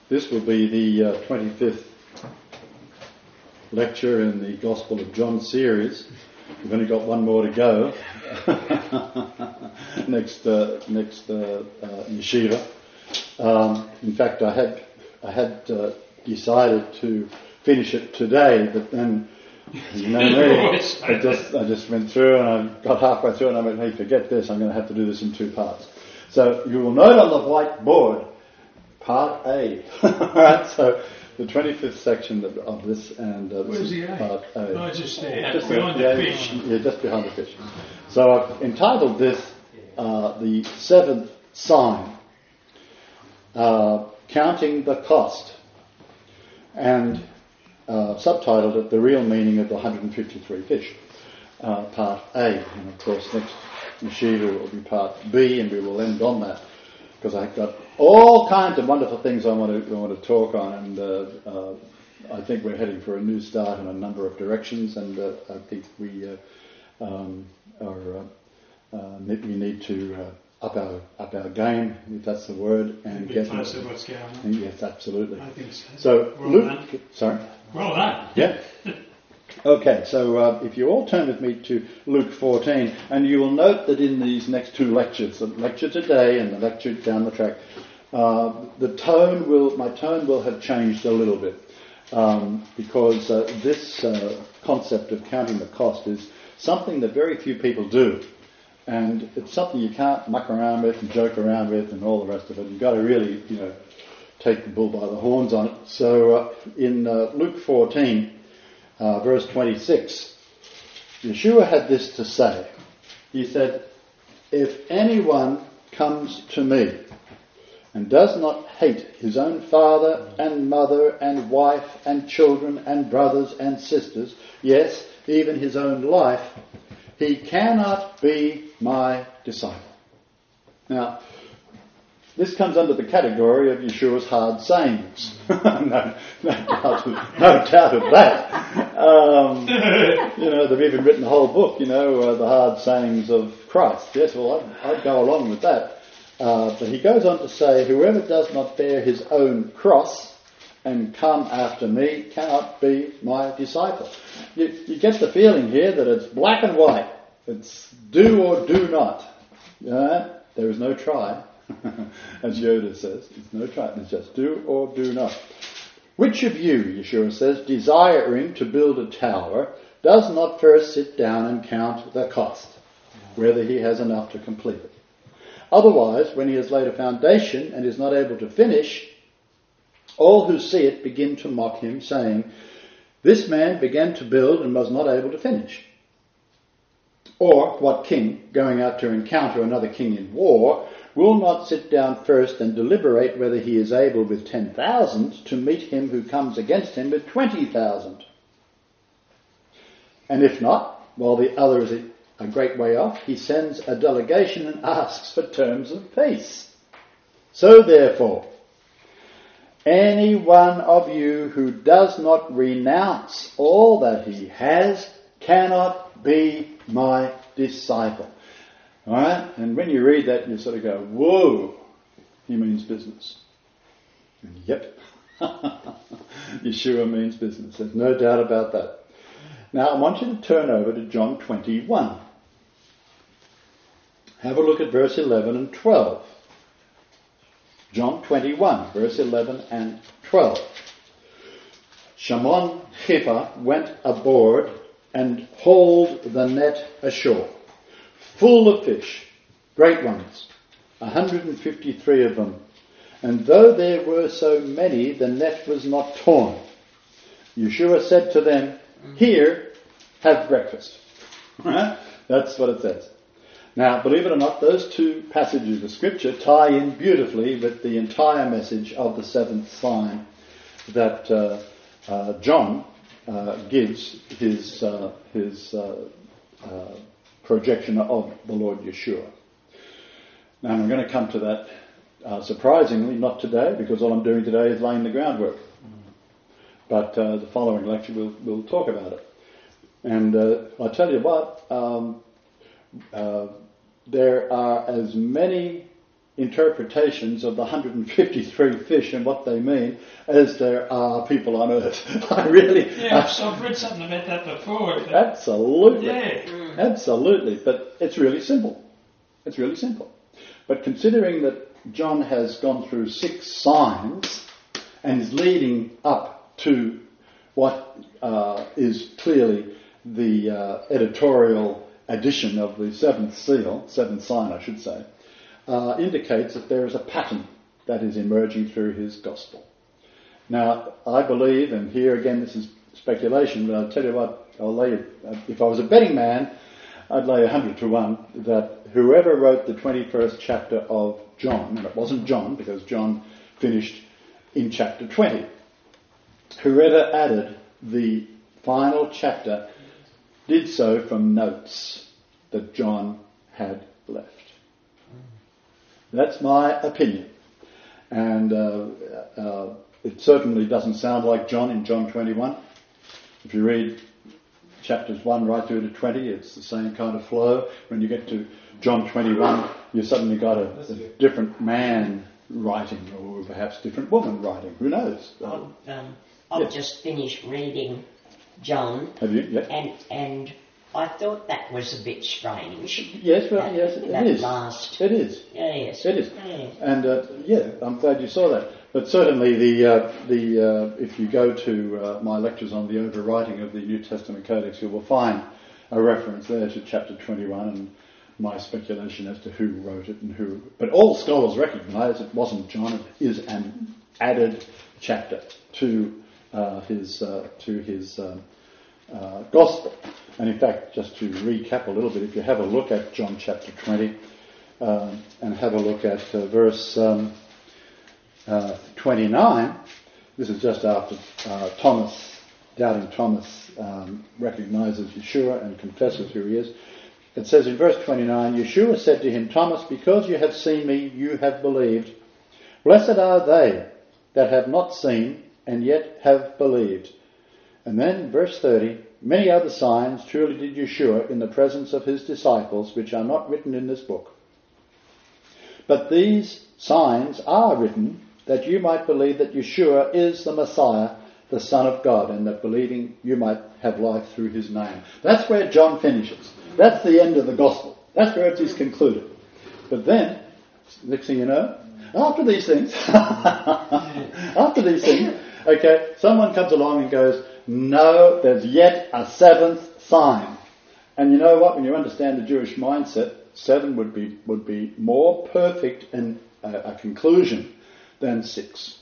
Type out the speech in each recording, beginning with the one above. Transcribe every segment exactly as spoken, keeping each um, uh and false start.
This will be the uh, twenty-fifth lecture in the Gospel of John series. We've only got one more to go. next uh, next uh, uh, yeshiva. Um, in fact, I had I had uh, decided to finish it today, but then you know me, I just I just went through and I got halfway through and I went, hey, forget this. I'm going to have to do this in two parts. So you will note on the white board, part A. Right. So the twenty-fifth section of, of this, and uh, this Where's is the A? part A. No, just there, just behind the, the yeah, fish. Yeah, just behind the fish. So I've entitled this uh, the seventh sign, uh, counting the cost, and uh, subtitled it the real meaning of the one hundred fifty-three fish, uh, part A. And of course, next yeshiva will be part B, and we will end on that, because I've got all kinds of wonderful things I want to I want to talk on, and uh, uh, I think we're heading for a new start in a number of directions, and uh, I think we uh, um, are uh, uh, we need to uh, up our up our game, if that's the word, and get closer to what's going on. and yes, absolutely. I think so. So Well Luke, done. sorry, Well done. yeah. Okay, so uh, if you all turn with me to Luke fourteen, and you will note that in these next two lectures, the lecture today and the lecture down the track, uh, the tone will, my tone will have changed a little bit, um, because uh, this uh, concept of counting the cost is something that very few people do, and it's something you can't muck around with and joke around with and all the rest of it. You've got to really, you know, take the bull by the horns on it. So uh, in uh, Luke fourteen. Uh, verse twenty-six, Yeshua had this to say. He said, if anyone comes to me and does not hate his own father and mother and wife and children and brothers and sisters, yes, even his own life, he cannot be my disciple. Now, this comes under the category of Yeshua's hard sayings. no, no, doubt of, no doubt of that. Um, you know, they've even written a whole book, you know, uh, the hard sayings of Christ. Yes, well, I'd, I'd go along with that. Uh, but he goes on to say, whoever does not bear his own cross and come after me cannot be my disciple. You, you get the feeling here that it's black and white. It's do or do not. You know, there is no try. As Yoda says, it's no try, it's just do or do not. Which of you, Yeshua says, desiring to build a tower, does not first sit down and count the cost, whether he has enough to complete it? Otherwise, when he has laid a foundation and is not able to finish, all who see it begin to mock him, saying, this man began to build and was not able to finish. Or, what king, going out to encounter another king in war, will not sit down first and deliberate whether he is able with ten thousand to meet him who comes against him with twenty thousand? And if not, while the other is a great way off, he sends a delegation and asks for terms of peace. So therefore, any one of you who does not renounce all that he has cannot be my disciple. All right? And when you read that, you sort of go, whoa, he means business. And yep, Yeshua means business. There's no doubt about that. Now, I want you to turn over to John twenty-one. Have a look at verse eleven and twelve. John twenty-one, verse eleven and twelve. Shimon Chippa went aboard and hauled the net ashore, full of fish, great ones, one hundred fifty-three of them. And though there were so many, the net was not torn. Yeshua said to them, here, have breakfast. Right? That's what it says. Now, believe it or not, those two passages of Scripture tie in beautifully with the entire message of the seventh sign that uh, uh, John uh, gives his uh, his uh, uh, projection of the Lord Yeshua. Now, I'm going to come to that uh, surprisingly, not today, because all I'm doing today is laying the groundwork. But uh, the following lecture we'll, we'll talk about it. And uh, I'll tell you what, um, uh, there are as many interpretations of the one hundred fifty-three fish and what they mean as there are people on earth. I really... Yeah, I, so I've read something about that before. But absolutely. yeah. Mm. Absolutely. But it's really simple. It's really simple. But considering that John has gone through six signs and is leading up to what uh, is clearly the uh, editorial edition of the seventh seal, seventh sign I should say, uh, indicates that there is a pattern that is emerging through his gospel. Now, I believe, and here again this is speculation, but I'll tell you what, I'll lay it, if I was a betting man, I'd lay a hundred to one that whoever wrote the twenty-first chapter of John, and it wasn't John because John finished in chapter twenty, whoever added the final chapter did so from notes that John had left. That's my opinion. And uh, uh, it certainly doesn't sound like John in John twenty-one. If you read chapters one right through to twenty, it's the same kind of flow. When you get to John twenty-one, you've suddenly got a, a different man writing, or perhaps different woman writing. Who knows? I've, um, I've Yeah. just finished reading John, Have you? Yeah. and and I thought that was a bit strange. Yes, well, that, yes, it that is. last. It is. Yes. It is. Yes. And uh, yeah, I'm glad you saw that. But certainly, the uh, the uh, if you go to uh, my lectures on the overwriting of the New Testament Codex, you will find a reference there to chapter twenty-one and my speculation as to who wrote it and who. But all scholars recognise it wasn't John. It is an added chapter to uh, his uh, to his um, uh, gospel. And in fact, just to recap a little bit, if you have a look at John chapter twenty um, and have a look at uh, verse. Um, Uh, twenty-nine, this is just after uh, Thomas, doubting Thomas, um, recognises Yeshua and confesses who he is. It says in verse twenty-nine, Yeshua said to him, Thomas, because you have seen me, you have believed. Blessed are they that have not seen and yet have believed. And then verse thirty, many other signs truly did Yeshua in the presence of his disciples, which are not written in this book. But these signs are written that you might believe that Yeshua is the Messiah, the Son of God, and that believing you might have life through his name. That's where John finishes. That's the end of the gospel. That's where it is concluded. But then, next thing you know, after these things, after these things, okay, someone comes along and goes, no, there's yet a seventh sign. And you know what? When you understand the Jewish mindset, seven would be would be more perfect in a, a conclusion than six.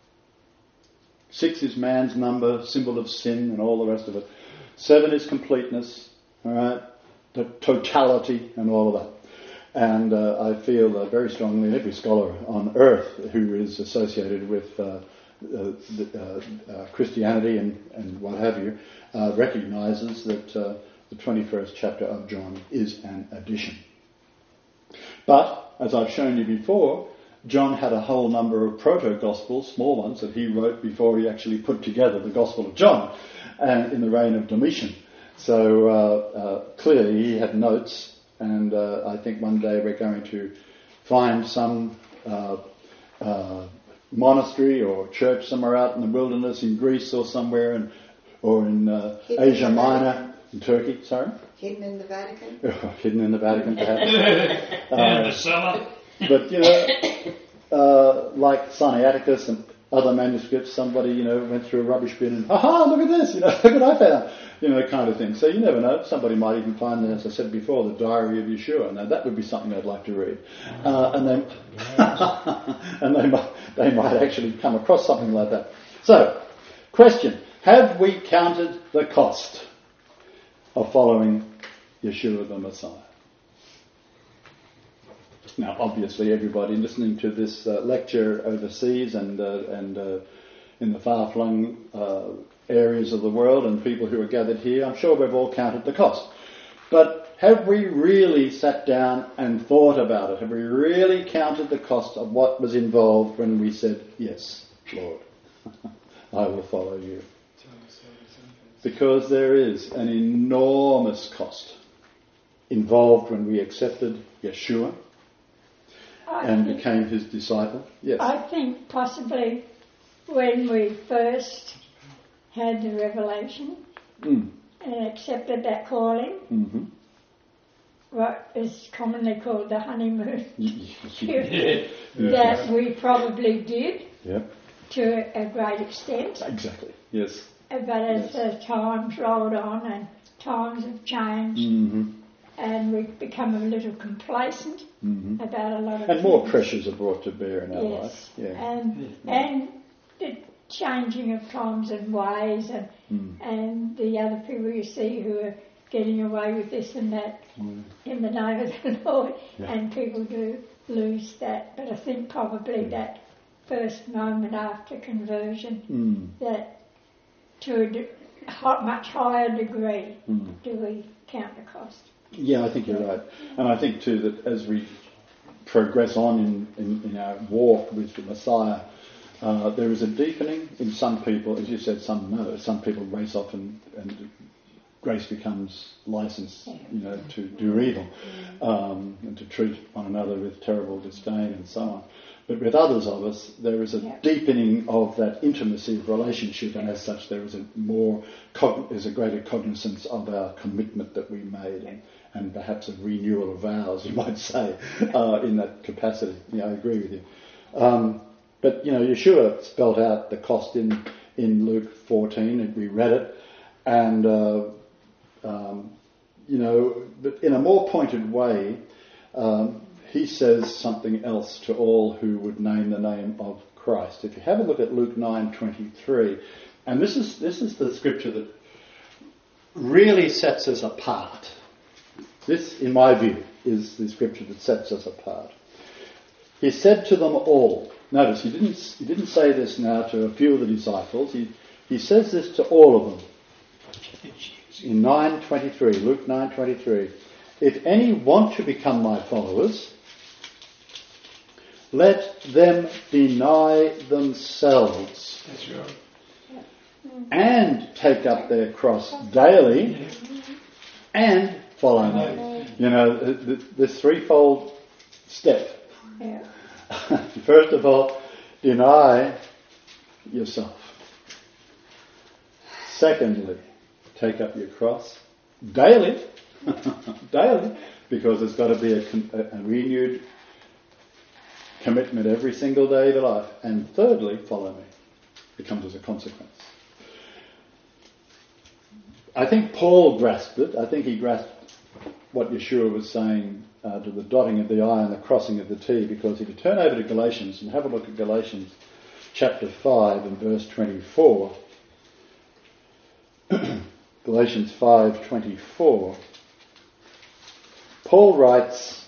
Six is man's number, symbol of sin and all the rest of it. Seven is completeness, all right, the totality and all of that. And uh, I feel uh, very strongly every scholar on earth who is associated with uh, uh, the, uh, uh, Christianity and, and what have you uh, recognises that uh, the twenty-first chapter of John is an addition. But, as I've shown you before, John had a whole number of proto-gospels, small ones, that he wrote before he actually put together the Gospel of John and in the reign of Domitian. So uh, uh, clearly he had notes, and uh, I think one day we're going to find some uh, uh, monastery or church somewhere out in the wilderness in Greece or somewhere, in, or in uh, Asia Minor, in Turkey, sorry? Hidden in the Vatican? Hidden in the Vatican, perhaps. Yeah, the cellar. But, you know, uh, like Sinaiticus and other manuscripts, somebody, you know, went through a rubbish bin and, aha, look at this, you know, look what I found, you know, kind of thing. So you never know. Somebody might even find, as I said before, the Diary of Yeshua. Now, that would be something I'd like to read. Uh, and they, and they might, they might actually come across something like that. So, question, have we counted the cost of following Yeshua the Messiah? Now, obviously, everybody listening to this uh, lecture overseas and uh, and uh, in the far-flung uh, areas of the world and people who are gathered here, I'm sure we've all counted the cost. But have we really sat down and thought about it? Have we really counted the cost of what was involved when we said, yes, Lord, I will follow you? Because there is an enormous cost involved when we accepted Yeshua. I and think- became his disciple. Yes. I think possibly when we first had the revelation Mm. and accepted that calling, Mm-hmm. what is commonly called the honeymoon period, Yeah. that we probably did Yep. to a great extent. Exactly. Yes. But as the times rolled on and times have changed Mm-hmm. and we've become a little complacent Mm-hmm. about a lot of And more things. pressures are brought to bear in our Yes. life. Yeah. And, and the changing of times and ways and, Mm. and the other people you see who are getting away with this and that Mm. in the name of the Lord, Yeah. and people do lose that. But I think probably that first moment after conversion, Mm. that to a de- ho- much higher degree Mm. do we count the cost. Yeah, I think you're right. And I think too that as we progress on in, in, in our walk with the Messiah, uh, there is a deepening in some people. As you said, some no. Some people race off and, and grace becomes license, you know, to do evil um, and to treat one another with terrible disdain and so on. But with others of us, there is a Yeah. deepening of that intimacy of relationship, and as such, there is a more, cog- there's a greater cognizance of our commitment that we made, and, and perhaps a renewal of vows, you might say, uh, in that capacity. Yeah, I agree with you. Um, but you know, Yeshua spelt out the cost in in Luke fourteen, and we read it, and uh, um, you know, but in a more pointed way. Um, He says something else to all who would name the name of Christ. If you have a look at Luke nine twenty-three, and this is this is the scripture that really sets us apart. This, in my view, is the scripture that sets us apart. He said to them all. Notice he didn't he didn't say this now to a few of the disciples. He he says this to all of them. In nine twenty-three, Luke nine twenty-three. If any want to become my followers, let them deny themselves That's right. and take up their cross daily and follow me. You know, th- th- this threefold step. Yeah. First of all, deny yourself. Secondly, take up your cross daily. daily, because there's got to be a, con- a, a renewed commitment every single day to life. And thirdly, follow me. It comes as a consequence. I think Paul grasped it. I think he grasped what Yeshua was saying uh, to the dotting of the I and the crossing of the T, because if you turn over to Galatians and have a look at Galatians chapter five and verse twenty-four, Galatians five twenty-four, Paul writes,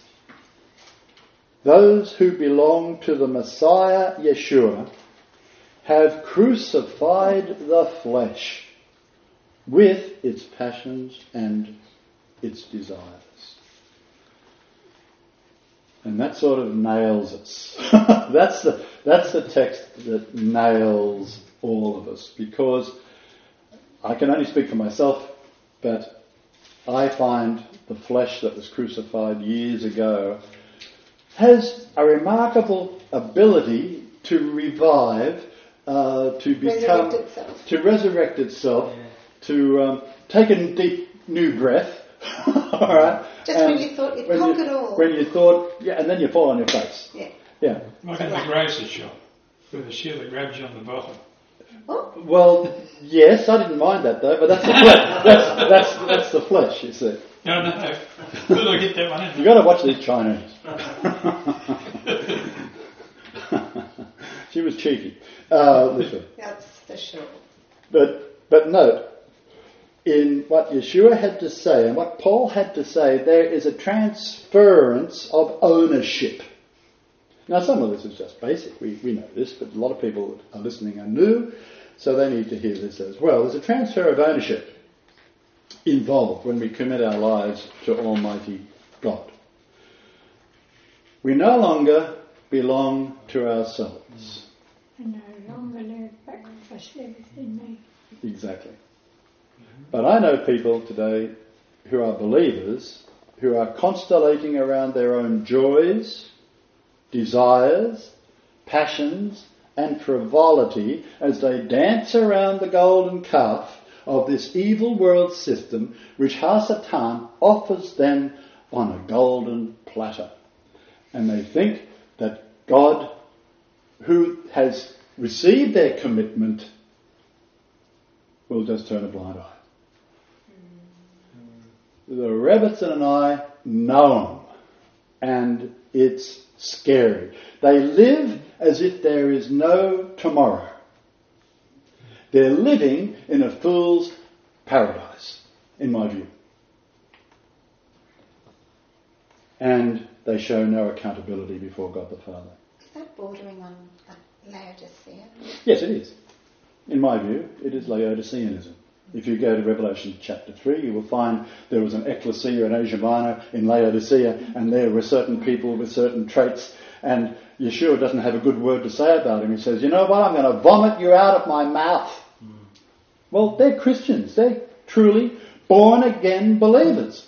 those who belong to the Messiah Yeshua have crucified the flesh with its passions and its desires. And that sort of nails us. that's the that's the text that nails all of us, because I can only speak for myself, but I find the flesh that was crucified years ago has a remarkable ability to revive, uh, to become, Resurrect itself. to resurrect itself, to um, take a deep new breath. All right. Just And when you thought you'd when conquered you, all. When you thought, yeah, and then you fall on your face. Yeah. Yeah. Like in the grocery shop, with a shoe that grabs you on the bottom. What? Well, yes, I didn't mind that though, but that's the flesh. that's, that's, that's the flesh, you see. No, no. Good, I get that one in. You've got to watch these Chinese. She was cheeky, uh, literally. That's for sure. But but note, in what Yeshua had to say and what Paul had to say, there is a transference of ownership. Now, some of this is just basic. We we know this, but a lot of people are listening are new, so they need to hear this as well. There's a transfer of ownership involved when we commit our lives to Almighty God. We no longer belong to ourselves. I no longer live, but Christ liveth in me. Exactly. But I know people today who are believers, who are constellating around their own joys, desires, passions, and frivolity as they dance around the golden calf of this evil world system which Hasatan offers them on a golden platter. And they think that God, who has received their commitment, will just turn a blind eye. The Rebbetzin and I know them, and it's scary. They live as if there is no tomorrow. They're living in a fool's paradise, in my view. And they show no accountability before God the Father. Is that bordering on uh, Laodicea? Yes, it is. In my view, it is Laodiceanism. If you go to Revelation chapter three, you will find there was an ecclesia in Asia Minor, in Laodicea, and there were certain people with certain traits, and Yeshua doesn't have a good word to say about him. He says, you know what, I'm going to vomit you out of my mouth. Mm. Well, they're Christians. They're truly born-again believers.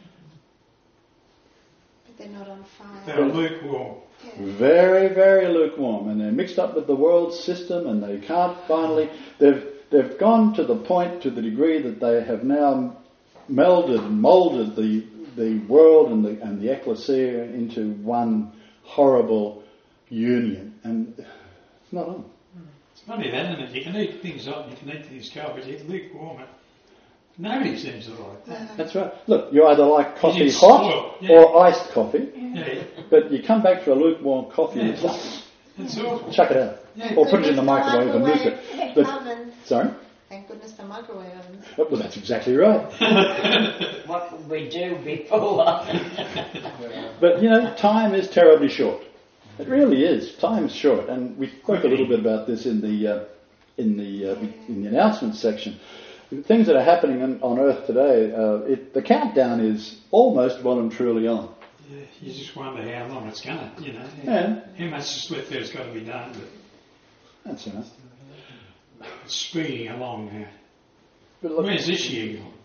But they're not on fire. They're lukewarm. Yeah. Very, very lukewarm, and they're mixed up with the world system, and they can't finally... They've they've gone to the point, to the degree that they have now melded and moulded the the world and the and the ecclesia into one horrible union, and it's not on. It's not even that. You can eat things hot, you can eat things cold, but you lukewarm it. Nobody seems to like that. That's right. Look, you either like coffee It's hot spoiled, yeah. or iced coffee, Yeah, but you come back to a lukewarm coffee and it's like, it's awful. chuck it out. Yeah. Or put it in the Goodness, microwave and nuke it. microwave But, ovens. sorry? Thank goodness for microwave ovens. Oh, well, that's exactly right. What would we do before? But, you know, time is terribly short. It really is. Time is short. And we spoke a little bit about this in the uh, in the uh, in the announcements section. The things that are happening on, on Earth today, uh, it, the countdown is almost well and truly on. Yeah, you just wonder how long it's going to, you know. Yeah. How much split there's got to be done, but That's right. it's speeding along now. But look, Where's this year gone?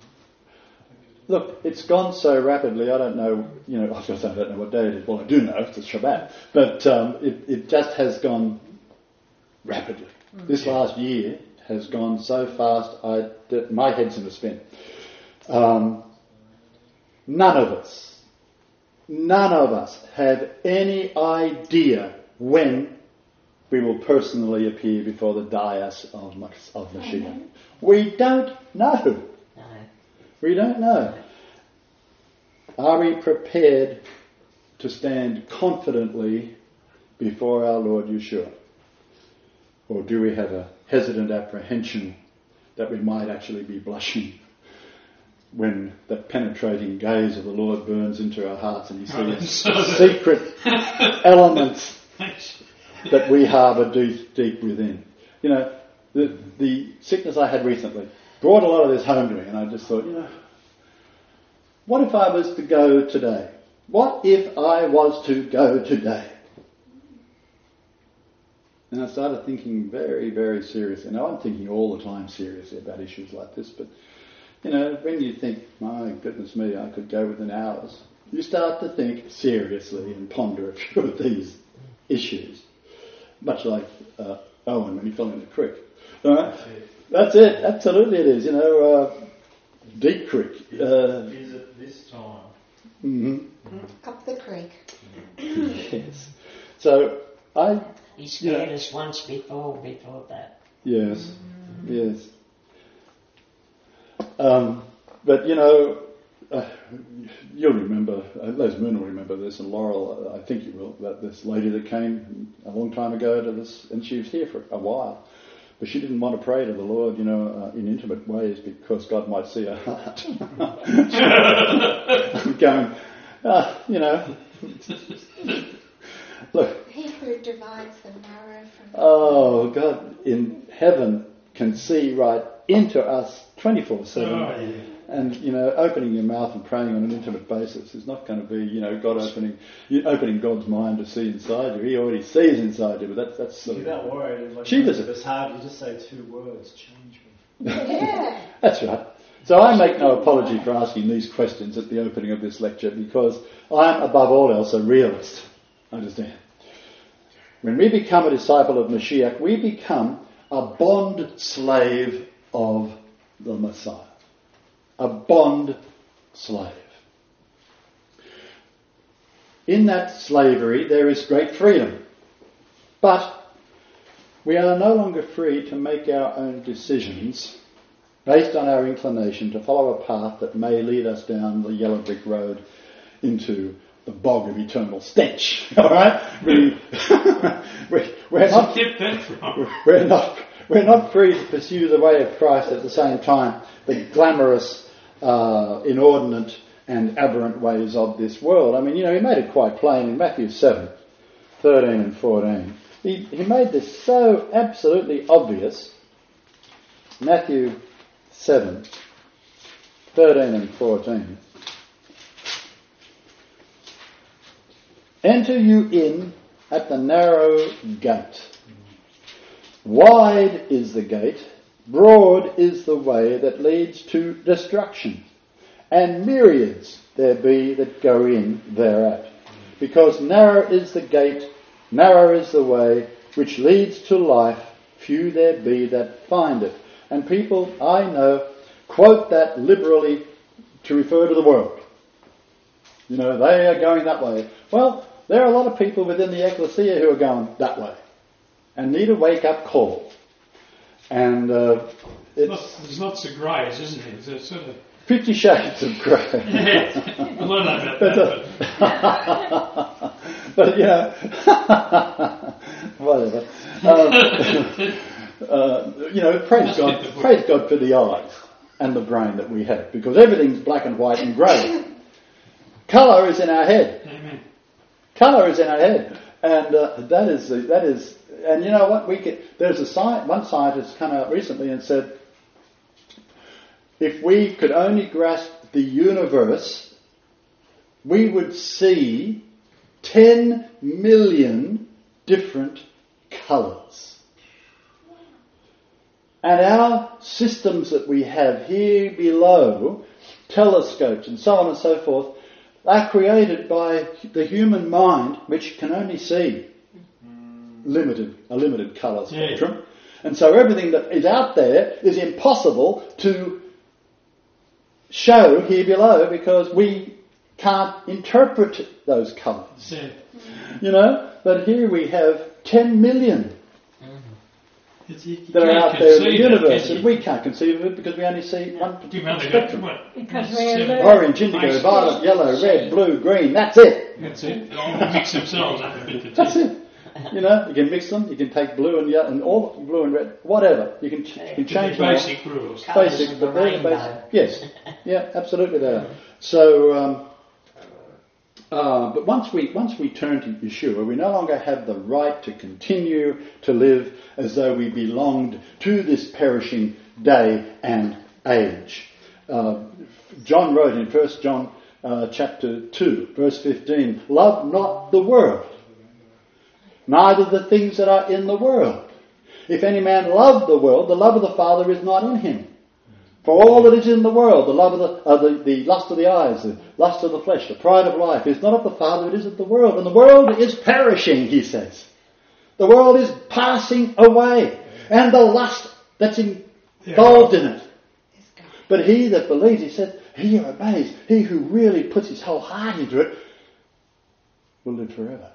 Look, it's gone so rapidly, I don't know, you know, I was going to say I don't know what day it is. Well, I do know, it's a Shabbat. But um, it, it just has gone rapidly. Mm. This last year has gone so fast, I, that my head's in a spin. Um, none of us, none of us have any idea when we will personally appear before the dais of, of Mashiach. We don't know. No. We don't know. Are we prepared to stand confidently before our Lord Yeshua? Or do we have a hesitant apprehension that we might actually be blushing when that penetrating gaze of the Lord burns into our hearts and He sees secret elements that we harbour deep, deep within? You know, the, the sickness I had recently brought a lot of this home to me, and I just thought, you know, what if I was to go today? What if I was to go today? And I started thinking very, very seriously. Now, I'm thinking all the time seriously about issues like this, but, you know, when you think, my goodness me, I could go within hours, you start to think seriously and ponder a few of these issues. Much like uh, Owen when he fell in the creek. All right? That's it. Absolutely it is. You know, uh, deep creek. Uh, is it this time? Mm-hmm. Up the creek. Yes. So, I... He scared yeah. us once before, before that. Yes. Yes. Um, but, you know, uh, you'll remember, uh, Les Moon will remember this, and Laurel, uh, I think you will, that this lady that came a long time ago to this, and she was here for a while. But she didn't want to pray to the Lord, you know, uh, in intimate ways because God might see her heart. I'm going, uh, you know, look. He who divides the marrow from the Oh, God in heaven can see right into us twenty-four seven. Oh, yeah. And, you know, opening your mouth and praying on an intimate basis is not going to be, you know, God opening you opening God's mind to see inside you. He already sees inside you, but that's... that's sort You're of, not worried. Like, she does if it. it's hard, you just say two words, change me. Yeah. That's right. So I make no apology for asking these questions at the opening of this lecture because I'm, above all else, a realist. Understand? When we become a disciple of Mashiach, we become a bond slave of the Messiah. A bond slave. In that slavery there is great freedom. But we are no longer free to make our own decisions based on our inclination to follow a path that may lead us down the yellow brick road into the bog of eternal stench. All right, we, we we're not Keep that from. we're not we're not free to pursue the way of Christ at the same time the glamorous, uh, inordinate, and aberrant ways of this world. I mean, you know, he made it quite plain in Matthew seven, thirteen and fourteen. He he made this so absolutely obvious. Matthew seven, thirteen and fourteen. Enter you in at the narrow gate. Wide is the gate, broad is the way that leads to destruction, and myriads there be that go in thereat. Because narrow is the gate, narrow is the way which leads to life, few there be that find it. And people, I know, quote that liberally to refer to the world. You know, they are going that way. Well, there are a lot of people within the ecclesia who are going that way and need a wake-up call. And uh, it's... Not, there's lots of greys, isn't there? There's sort of... Fifty Shades of Grey. Yeah, I don't know about that, but, but you know, whatever. Um, uh, you know, praise God, praise God for the eyes and the brain that we have, because everything's black and white and grey. Colour is in our head. Amen. Colour is in our head, and uh, that is that is. And you know what? We get, there's a sci- one scientist come out recently and said, if we could only grasp the universe, we would see ten million different colours. And our systems that we have here below, telescopes and so on and so forth, are created by the human mind, which can only see limited a limited colour spectrum. Yeah. And so everything that is out there is impossible to show here below because we can't interpret those colours. Yeah. You know, but here we have ten million It's, you, you that are out there in the universe, that, and we can't conceive of it because we only see one particular spectrum. Because we're seven. Orange, indigo, violet, yellow, red, blue, green, that's it. That's it. You can mix themselves up a bit. That's it. You know, you can mix them, you can take blue and yellow, and all blue and red, whatever. You can, ch- you can change them. Basic rules. Basic, but they're the basic. Yes. Yeah, absolutely they are. So, um, Uh, but once we once we turn to Yeshua, we no longer have the right to continue to live as though we belonged to this perishing day and age. Uh, John wrote in First John uh, chapter two, verse fifteen, "Love not the world, neither the things that are in the world. If any man love the world, the love of the Father is not in him. For all that is in the world, the love of the, uh, the, the lust of the eyes, the lust of the flesh, the pride of life, is not of the Father, it is of the world. And the world is perishing, he says. The world is passing away. And the lust that's involved in it. But he that believes, he says, he who obeys, he who really puts his whole heart into it, will live forever.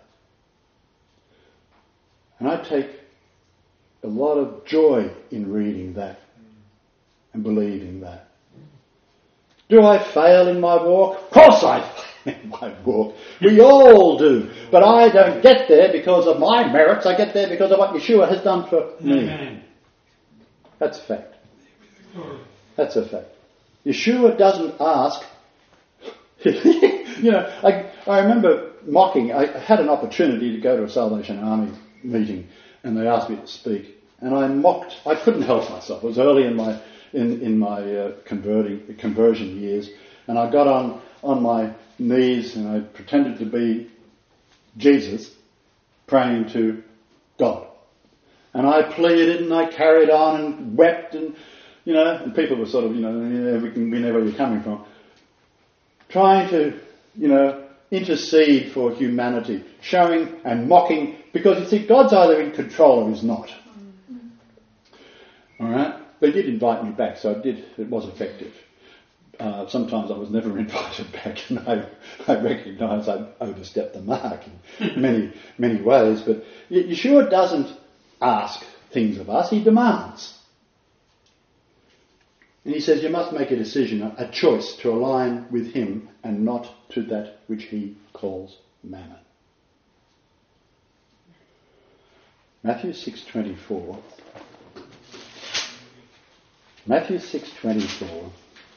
And I take a lot of joy in reading that. And believing that. Do I fail in my walk? Of course I fail in my walk. We all do. But I don't get there because of my merits. I get there because of what Yeshua has done for me. Amen. That's a fact. That's a fact. Yeshua doesn't ask. You know, I, I remember mocking. I had an opportunity to go to a Salvation Army meeting and they asked me to speak. And I mocked. I couldn't help myself. It was early in my in in my uh, converting conversion years, and I got on on my knees and I pretended to be Jesus, praying to God, and I pleaded and I carried on and wept, and you know, and people were sort of, you know, yeah, we can we know where you're coming from, trying to, you know, intercede for humanity, showing and mocking, because you see, God's either in control or he's not. All right? But he did invite me back, so it did. It was effective. Uh, sometimes I was never invited back, and I, I recognise I overstepped the mark in many, many ways. But Yeshua doesn't ask things of us, he demands. And he says you must make a decision, a choice to align with him and not to that which he calls mammon. Matthew six twenty-four. Matthew six twenty-four.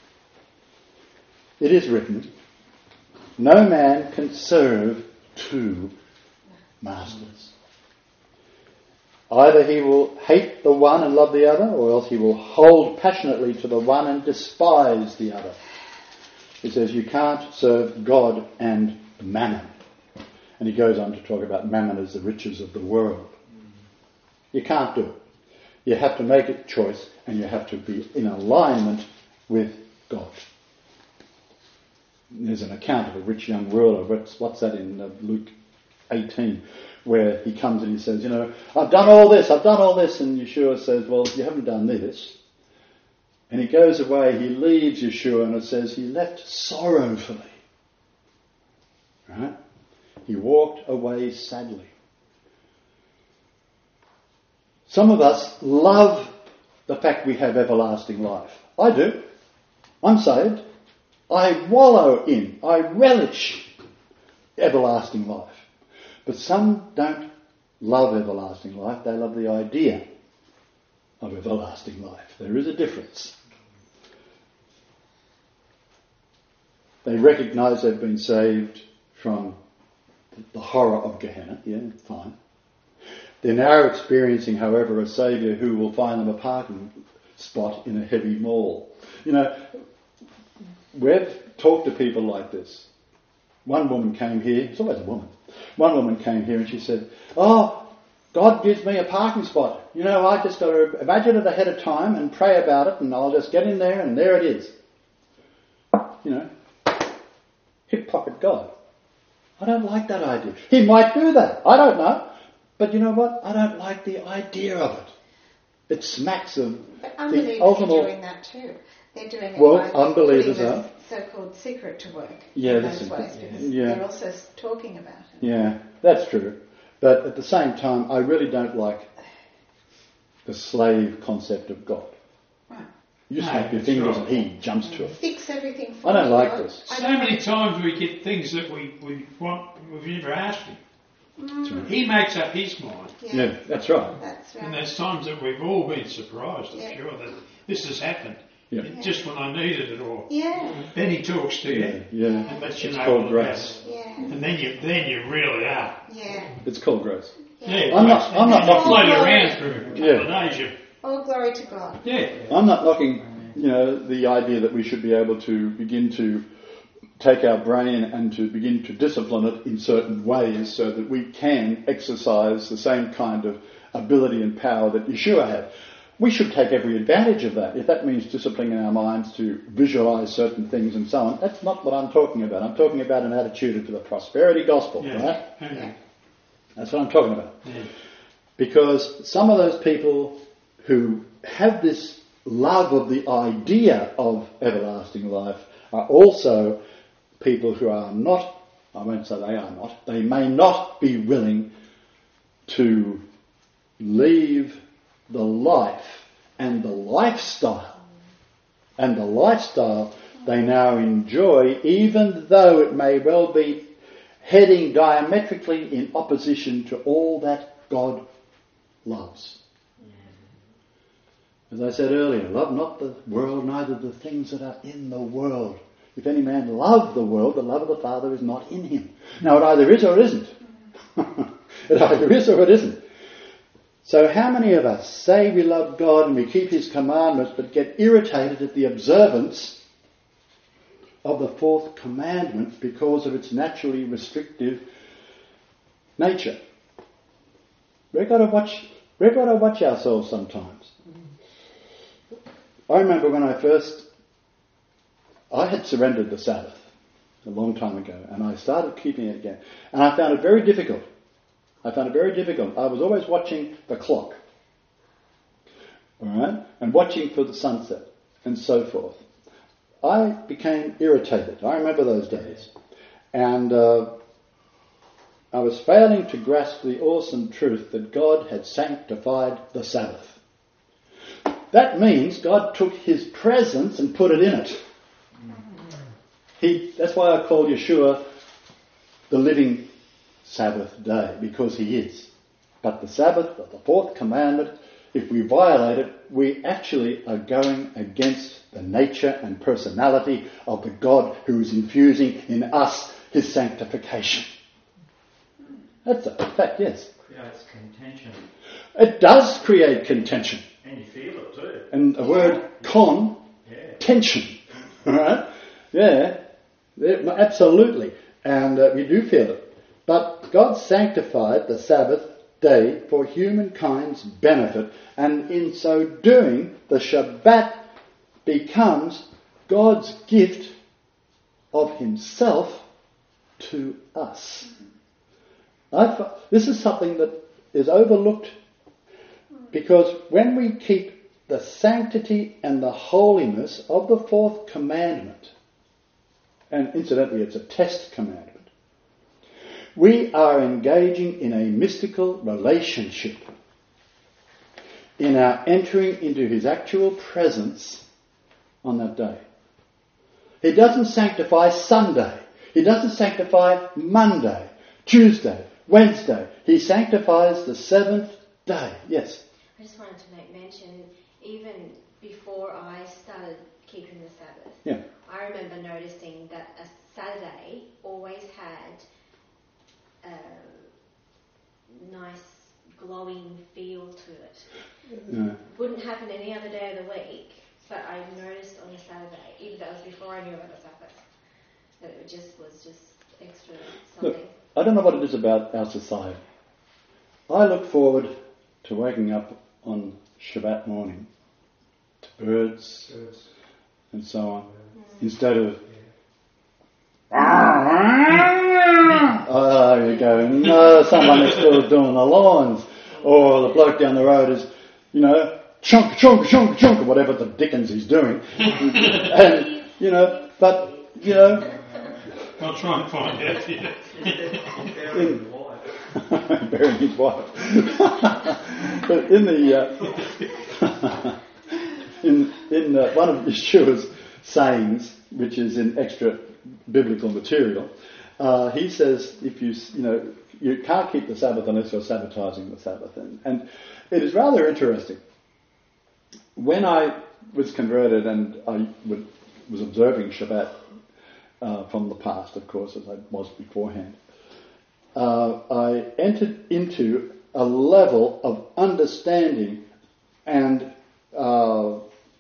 It is written, no man can serve two masters. Either he will hate the one and love the other, or else he will hold passionately to the one and despise the other. He says you can't serve God and mammon. And he goes on to talk about mammon as the riches of the world. You can't do it. You have to make a choice, and you have to be in alignment with God. There's an account of a rich young ruler. What's, what's that in uh, Luke eighteen, where he comes and he says, you know, I've done all this, I've done all this. And Yeshua says, well, you haven't done this. And he goes away, he leaves Yeshua, and it says he left sorrowfully. Right? He walked away sadly. Some of us love the fact we have everlasting life. I do. I'm saved. I wallow in, I relish everlasting life. But some don't love everlasting life, they love the idea of everlasting life. There is a difference. They recognise they've been saved from the horror of Gehenna, yeah, fine. They're now experiencing, however, a saviour who will find them a parking spot in a heavy mall. You know, we've talked to people like this. One woman came here, it's always a woman. One woman came here and she said, oh, God gives me a parking spot. You know, I just got to imagine it ahead of time and pray about it, and I'll just get in there and there it is. You know, hip pocket God. I don't like that idea. He might do that. I don't know. But you know what? I don't like the idea of it. It smacks of But the unbelievers ultimate... are doing that too. They're doing it Well, by unbelievers putting are. the so-called secret to work Yeah, in that's those a- ways because yeah. they're also talking about it. Yeah, that's true. But at the same time, I really don't like the slave concept of God. Right. You No, snap your that's fingers right. and he jumps to it. Fix everything for I don't you. like this. I So don't many want- times we get things that we, we want, we've never asked him. Mm, He makes up his mind. yeah, Yeah, that's right. that's And right. there's times that we've all been surprised, I'm Yeah. sure, that this has happened. Yeah. It- Just when I needed it, or Yeah, then he talks to Yeah, you yeah. and lets you It's know called all grace. about it. yeah, And then you, then you really are. yeah. It's called grace. Yeah, I'm not- I'm not and you knocking- float around for a couple Yeah. of days. You, All glory to God. yeah. I'm not knocking, you know, the idea that we should be able to begin to take our brain and to begin to discipline it in certain ways so that we can exercise the same kind of ability and power that Yeshua had. We should take every advantage of that. If that means disciplining our minds to visualise certain things and so on, that's not what I'm talking about. I'm talking about an attitude to the prosperity gospel, Yeah. right? Yeah. That's what I'm talking about. Yeah. Because some of those people who have this love of the idea of everlasting life are also people who are not, I won't say they are not, they may not be willing to leave the life and the lifestyle and the lifestyle they now enjoy, even though it may well be heading diametrically in opposition to all that God loves. As I said earlier, love not the world, neither the things that are in the world. If any man love the world, the love of the Father is not in him. Now it either is or it isn't. It either is or it isn't. So how many of us say we love God and we keep his commandments but get irritated at the observance of the fourth commandment because of its naturally restrictive nature? We've got to watch, we've got to watch ourselves sometimes. I remember when I first, I had surrendered the Sabbath. a long time ago, and I started keeping it again. And I found it very difficult. I found it very difficult. I was always watching the clock, all right, and watching for the sunset and so forth. I became irritated. I remember those days. And uh, I was failing to grasp the awesome truth that God had sanctified the Sabbath. That means God took his presence and put it in it. He, that's why I call Yeshua the living Sabbath day, because he is. But the Sabbath, the fourth commandment, if we violate it, we actually are going against the nature and personality of the God who is infusing in us his sanctification. That's a fact, yes. Creates contention. It does create contention. And you feel it too. And the word con, Yeah. tension. Alright? Yeah, yeah, absolutely. And uh, we do feel it. But God sanctified the Sabbath day for humankind's benefit, and in so doing, the Shabbat becomes God's gift of himself to us. I, this is something that is overlooked, because when we keep the sanctity and the holiness of the fourth commandment, and incidentally it's a test commandment, we are engaging in a mystical relationship in our entering into his actual presence on that day. He doesn't sanctify Sunday. He doesn't sanctify Monday, Tuesday, Wednesday. He sanctifies the seventh day. Yes? I just wanted to make mention, even before I started keeping the Sabbath, Yeah. I remember noticing that a Saturday always had a nice glowing feel to it. Yeah. Wouldn't happen any other day of the week, but I noticed on a Saturday, even that was before I knew about the Sabbath, that it just was just extra something. Look, I don't know what it is about our society. I look forward to waking up on Shabbat morning to birds Birds. and so on, Mm. instead of oh, you go, no, someone next door is doing the lawns, or the bloke down the road is, you know, chunk, chunk, chunk, chunk, or whatever the dickens he's doing. And, you know, but, you know, I'll try and find out for you. Burying the wife. burying his wife. But in the, uh, in, in uh, one of Yeshua's sayings, which is in extra biblical material, uh, he says, if you, you know, you can't keep the Sabbath unless you're sabotaging the Sabbath. And, and it is rather interesting. When I was converted and I would, was observing Shabbat uh, from the past, of course, as I was beforehand, uh, I entered into a level of understanding, and uh,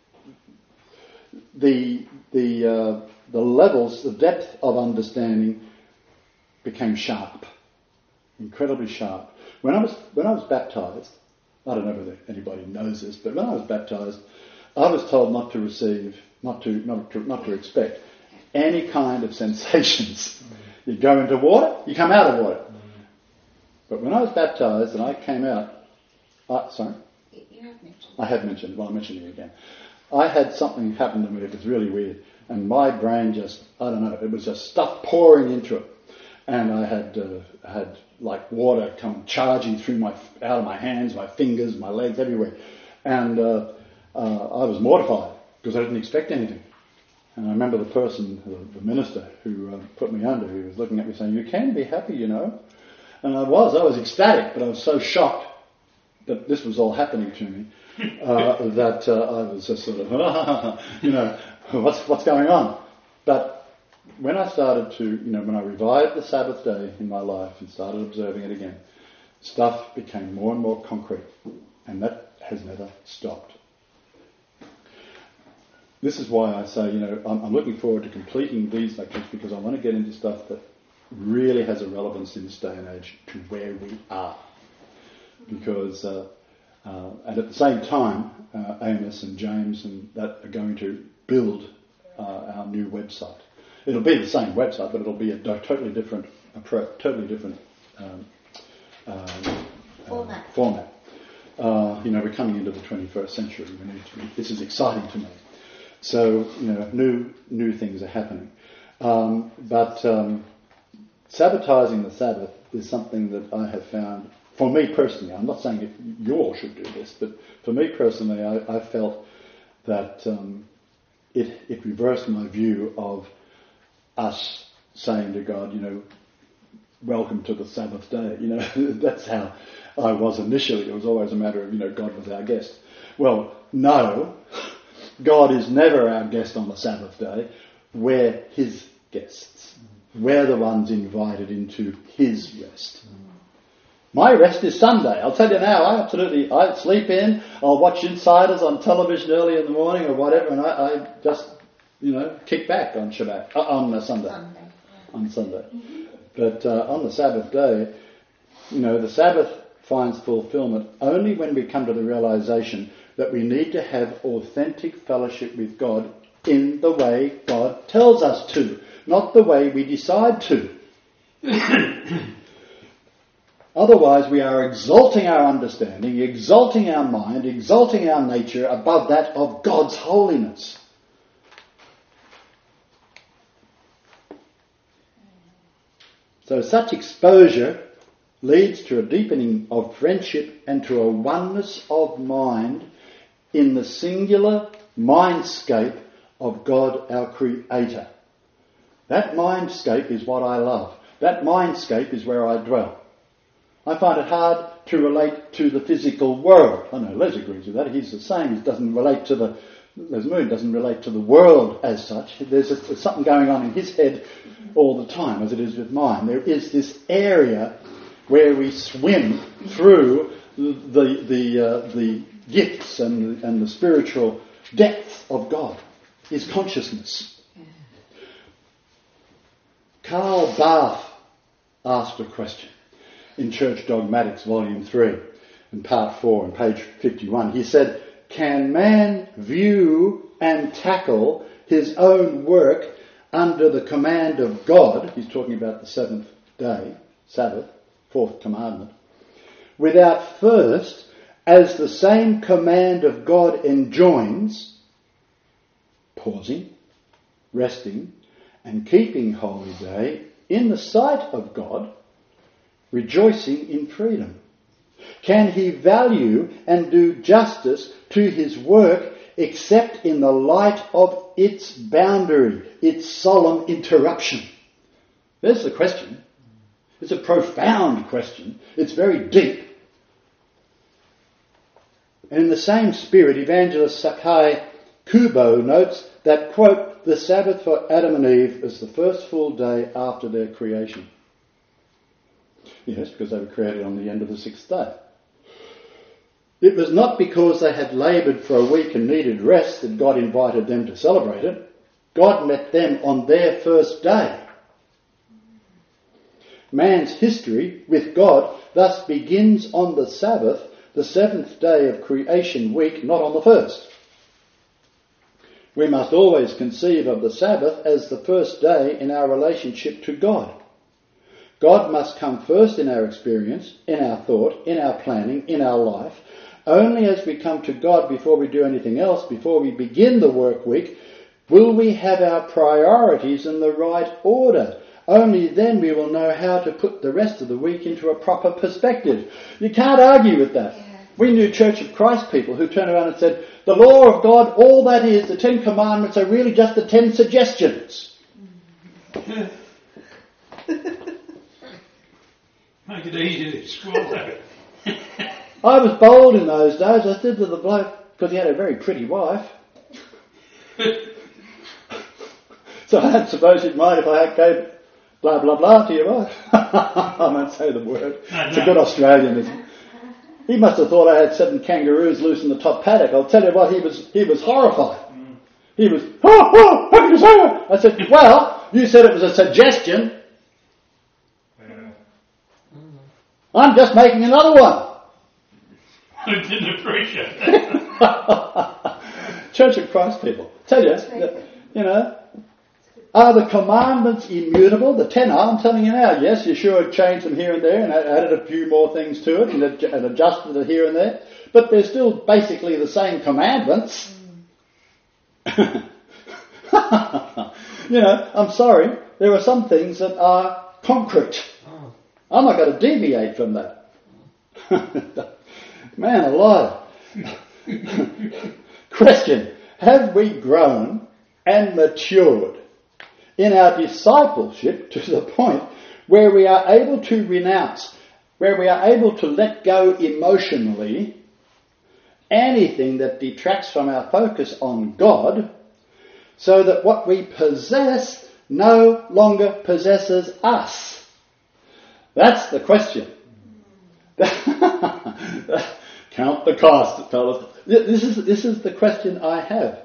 the the uh, the levels, the depth of understanding became sharp, incredibly sharp. When I was when I was baptized, I don't know whether anybody knows this, but when I was baptized, I was told not to receive, not to not to not to expect any kind of sensations. You go into water, you come out of water. But when I was baptized and I came out, uh, sorry, You have mentioned. I have mentioned. Well, I'm mentioning it again. I had something happen to me. It was really weird, and my brain just, I don't know, it was just stuff pouring into it, and I had uh, had like water come charging through my out of my hands, my fingers, my legs, everywhere, and uh, uh, I was mortified because I didn't expect anything. And I remember the person, the, the minister who uh, put me under, who was looking at me saying, "You can be happy, you know." And I was, I was ecstatic, but I was so shocked that this was all happening to me uh, that uh, I was just sort of, you know, what's what's going on? But when I started to, you know, when I revived the Sabbath day in my life and started observing it again, stuff became more and more concrete, and that has never stopped. This is why I say, you know, I'm, I'm looking forward to completing these lectures, because I want to get into stuff that really has a relevance in this day and age to where we are. Because, uh, uh, and at the same time, uh, Amos and James and that are going to build uh, our new website. It'll be the same website, but it'll be a do- totally different approach, totally different um, um, Format. Uh, format. Uh, you know, we're coming into the twenty-first century. We need to be, this is exciting to me. So, you know, new new things are happening. Um, but um, sabotaging the Sabbath is something that I have found, for me personally, I'm not saying that you all should do this, but for me personally, I, I felt that um, it, it reversed my view of us saying to God, you know, welcome to the Sabbath day. You know, that's how I was initially. It was always a matter of, you know, God was our guest. Well, no, God is never our guest on the Sabbath day. We're his guests. We're the ones invited into his rest. My rest is Sunday. I'll tell you now, I absolutely, I sleep in, I'll watch Insiders on television early in the morning or whatever, and I, I just, you know, kick back on Shabbat, uh, on a Sunday. Sunday. On Sunday. But uh, on the Sabbath day, you know, the Sabbath finds fulfillment only when we come to the realization that we need to have authentic fellowship with God in the way God tells us to, not the way we decide to. Otherwise, we are exalting our understanding, exalting our mind, exalting our nature above that of God's holiness. So such exposure leads to a deepening of friendship and to a oneness of mind in the singular mindscape of God our Creator. That mindscape is what I love. That mindscape is where I dwell. I find it hard to relate to the physical world. I know Les agrees with that. He's the same. He doesn't relate to the, Les Moon doesn't relate to the world as such. There's, a, there's something going on in his head all the time, as it is with mine. There is this area where we swim through the the uh, the gifts and and the spiritual depth of God, his consciousness. Karl Barth asked a question in Church Dogmatics, Volume three, in Part four, on page fifty-one. He said, "Can man view and tackle his own work under the command of God," he's talking about the seventh day, Sabbath, fourth commandment, "without first, as the same command of God enjoins, pausing, resting, and keeping holy day in the sight of God, rejoicing in freedom? Can he value and do justice to his work except in the light of its boundary, its solemn interruption?" There's the question. It's a profound question. It's very deep. And in the same spirit, Evangelist Sakai Kubo notes that, quote, "the Sabbath for Adam and Eve is the first full day after their creation." Yes, because they were created on the end of the sixth day. "It was not because they had laboured for a week and needed rest that God invited them to celebrate it. God met them on their first day. Man's history with God thus begins on the Sabbath, the seventh day of creation week, not on the first. We must always conceive of the Sabbath as the first day in our relationship to God. God must come first in our experience, in our thought, in our planning, in our life. Only as we come to God before we do anything else, before we begin the work week, will we have our priorities in the right order. Only then we will know how to put the rest of the week into a proper perspective." You can't argue with that. Yeah. We knew Church of Christ people who turned around and said, the law of God, all that is, the Ten Commandments are really just the ten suggestions. Make it easy to swallow. I was bold in those days. I said to the bloke, because he had a very pretty wife, so I don't suppose you'd mind if I gave blah blah blah to your wife. I won't say the word. No, It's no. a good Australianism. He must have thought I had seven kangaroos loose in the top paddock. I'll tell you what, he was he was horrified. Mm. He was, oh, oh, how can you say that? I said, well, you said it was a suggestion. Yeah. I'm just making another one. I didn't appreciate that. Church of Christ people. Tell you, you know, Are the commandments immutable? The ten are, I'm telling you now. Yes, Yeshua changed them here and there and added a few more things to it and adjusted it here and there. But they're still basically the same commandments. Mm. You know, I'm sorry. There are some things that are concrete. Oh. I'm not going to deviate from that. Man alive. Question. Have we grown and matured in our discipleship to the point where we are able to renounce, where we are able to let go emotionally anything that detracts from our focus on God, so that what we possess no longer possesses us? That's the question. Count the cost, fellas. This is, this is the question I have.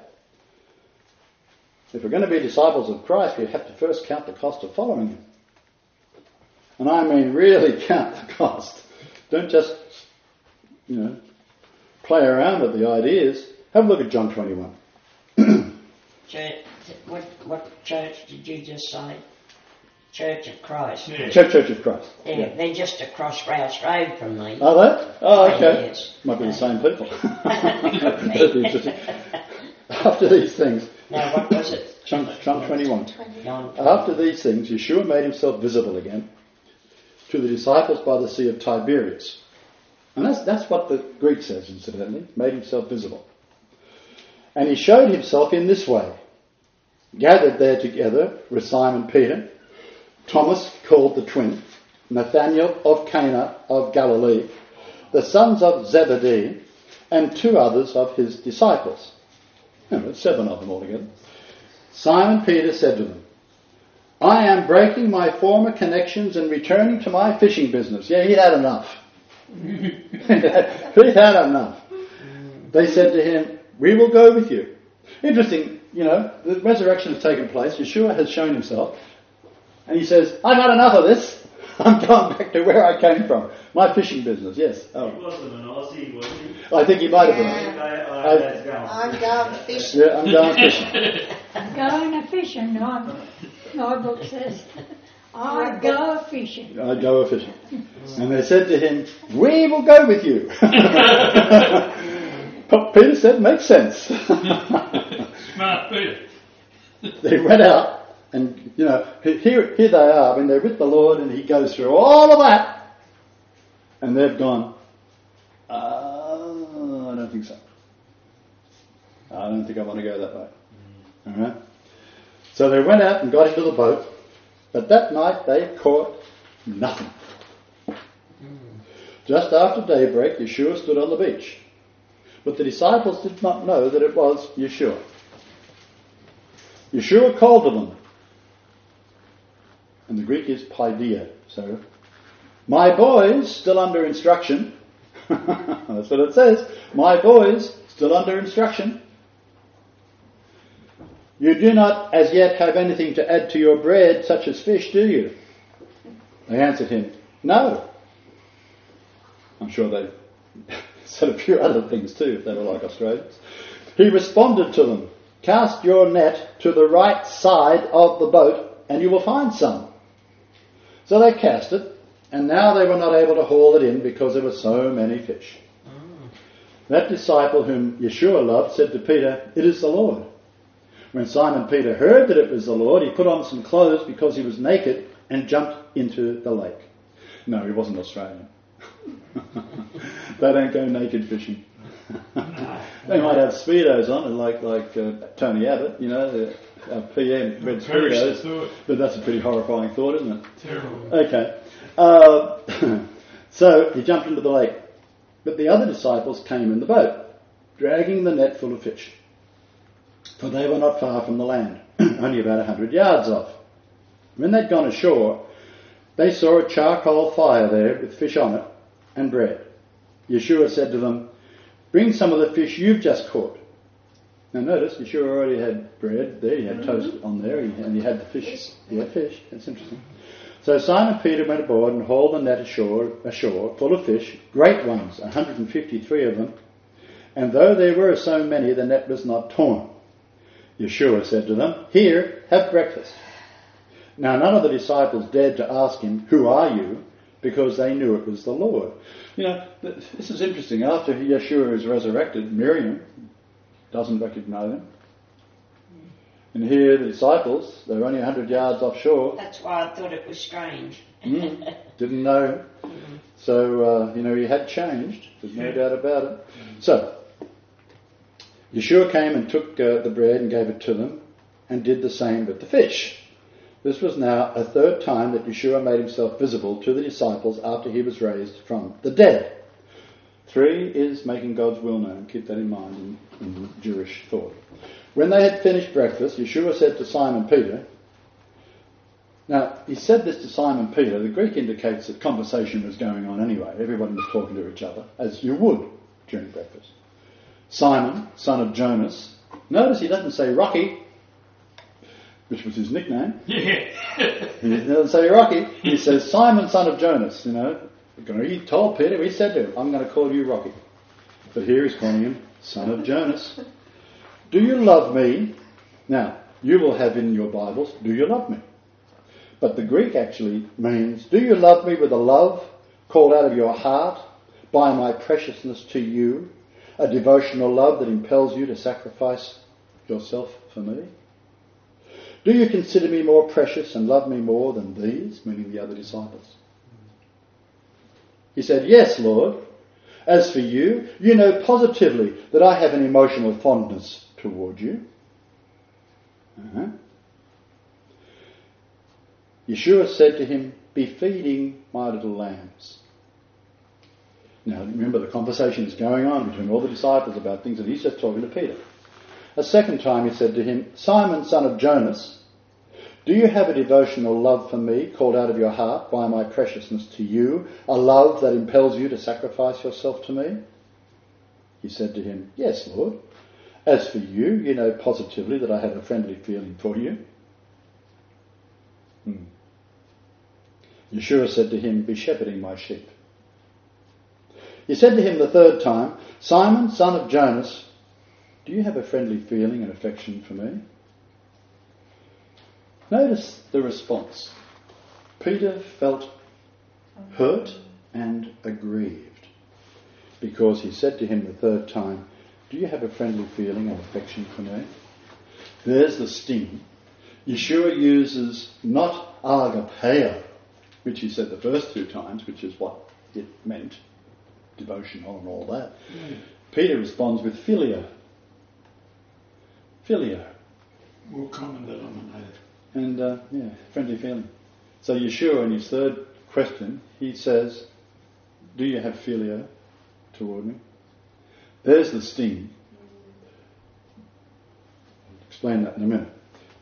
If we're going to be disciples of Christ, we have to first count the cost of following Him. And I mean really count the cost. Don't just, you know, play around with the ideas. Have a look at John twenty-one. Church, what, what church did you just say? Church of Christ. Yeah. Church, Church of Christ. They're, Yeah. they're just across Rouse Road from me. Are they? Oh, okay. Yes. Might be the same people. That'd be interesting. After these things, No, what was it? John, John twenty-one. John After these things, Yeshua made himself visible again to the disciples by the Sea of Tiberias. And that's, that's what the Greek says, incidentally. Made himself visible. And he showed himself in this way. Gathered there together with Simon Peter, Thomas called the twin, Nathanael of Cana of Galilee, the sons of Zebedee, and two others of his disciples. No, seven of them altogether. Simon Peter said to them, I am breaking my former connections and returning to my fishing business. Yeah, he'd had enough. He'd had enough. They said to him, we will go with you. Interesting, you know, the resurrection has taken place. Yeshua has shown himself. And he says, I've had enough of this. I'm going back to where I came from. My fishing business, yes. Oh. He wasn't an Aussie, was he? I think he might have been. Yeah. I, I, that's going. I'm going fishing. Yeah, I'm going fishing. Going a fishing, no. My book says, I go a fishing. I go a fishing. And they said to him, we will go with you. Peter said, makes sense. Smart Peter. They went out, and, you know, here, here they are. I mean, they're with the Lord, and he goes through all of that. And they've gone, uh, I don't think so. I don't think I want to go that way. All right? So they went out and got into the boat, but that night they caught nothing. Just after daybreak, Yeshua stood on the beach. But the disciples did not know that it was Yeshua. Yeshua called to them. And the Greek is paideia. So, my boys, still under instruction. That's what it says. My boys, still under instruction. You do not as yet have anything to add to your bread, such as fish, do you? They answered him, no. I'm sure they said a few other things too, if they were like Australians. He responded to them, cast your net to the right side of the boat and you will find some. So they cast it, and now they were not able to haul it in because there were so many fish. Mm. That disciple whom Yeshua loved said to Peter, it is the Lord. When Simon Peter heard that it was the Lord, he put on some clothes because he was naked and jumped into the lake. No, he wasn't Australian. They don't go naked fishing. They might have Speedos on, like like uh, Tony Abbott, you know, the uh, P M red Speedos. But that's a pretty horrifying thought, isn't it? Terrible. Okay. Uh, so he jumped into the lake. But the other disciples came in the boat, dragging the net full of fish. For they were not far from the land, only about a hundred yards off. When they'd gone ashore, they saw a charcoal fire there with fish on it and bread. Yeshua said to them, bring some of the fish you've just caught. Now notice, Yeshua already had bread there, he had mm-hmm. toast on there, and he had the fish. fish. He had fish, that's interesting. So Simon Peter went aboard and hauled the net ashore, ashore full of fish, great ones, one hundred fifty-three of them, and though there were so many, the net was not torn. Yeshua said to them, "Here, have breakfast." Now none of the disciples dared to ask him, "Who are you?" because they knew it was the Lord. You know, this is interesting. After Yeshua is resurrected, Miriam doesn't recognise him. And here the disciples, they're only a hundred yards offshore. That's why I thought it was strange. Mm, didn't know. So, uh, you know, he had changed. There's no doubt about it. So, Yeshua came and took uh, the bread and gave it to them and did the same with the fish. This was now a third time that Yeshua made himself visible to the disciples after he was raised from the dead. Three is making God's will known. Keep that in mind in, in Jewish thought. When they had finished breakfast, Yeshua said to Simon Peter, now, he said this to Simon Peter. The Greek indicates that conversation was going on anyway. Everyone was talking to each other, as you would during breakfast. Simon, son of Jonas. Notice he doesn't say Rocky, which was his nickname. Yeah. He doesn't say Rocky. He says Simon, son of Jonas. You know, he told Peter, he said to him, "I'm going to call you Rocky." But here he's calling him son of Jonas. "Do you love me?" Now, you will have in your Bibles, "Do you love me?" But the Greek actually means, "Do you love me with a love called out of your heart by my preciousness to you, a devotional love that impels you to sacrifice yourself for me? Do you consider me more precious and love me more than these?" Meaning the other disciples. He said, "Yes, Lord. As for you, you know positively that I have an emotional fondness toward you." Uh-huh. Yeshua said to him, "Be feeding my little lambs." Now remember, the conversation is going on between all the disciples about things that he's just talking to Peter. A second time he said to him, "Simon, son of Jonas, do you have a devotional love for me called out of your heart by my preciousness to you, a love that impels you to sacrifice yourself to me?" He said to him, "Yes, Lord. As for you, you know positively that I have a friendly feeling for you." Hmm. Yeshua said to him, "Be shepherding my sheep." He said to him the third time, "Simon, son of Jonas, do you have a friendly feeling and affection for me?" Notice the response. Peter felt hurt and aggrieved because he said to him the third time, "Do you have a friendly feeling and affection for me?" There's the sting. Yeshua uses not agapeo, which he said the first two times, which is what it meant, devotional and all that. Mm. Peter responds with phileo. Phileo. More common denominator. And, uh, yeah, friendly feeling. So Yeshua, in his third question, he says, "Do you have phileo toward me?" There's the sting. I'll explain that in a minute.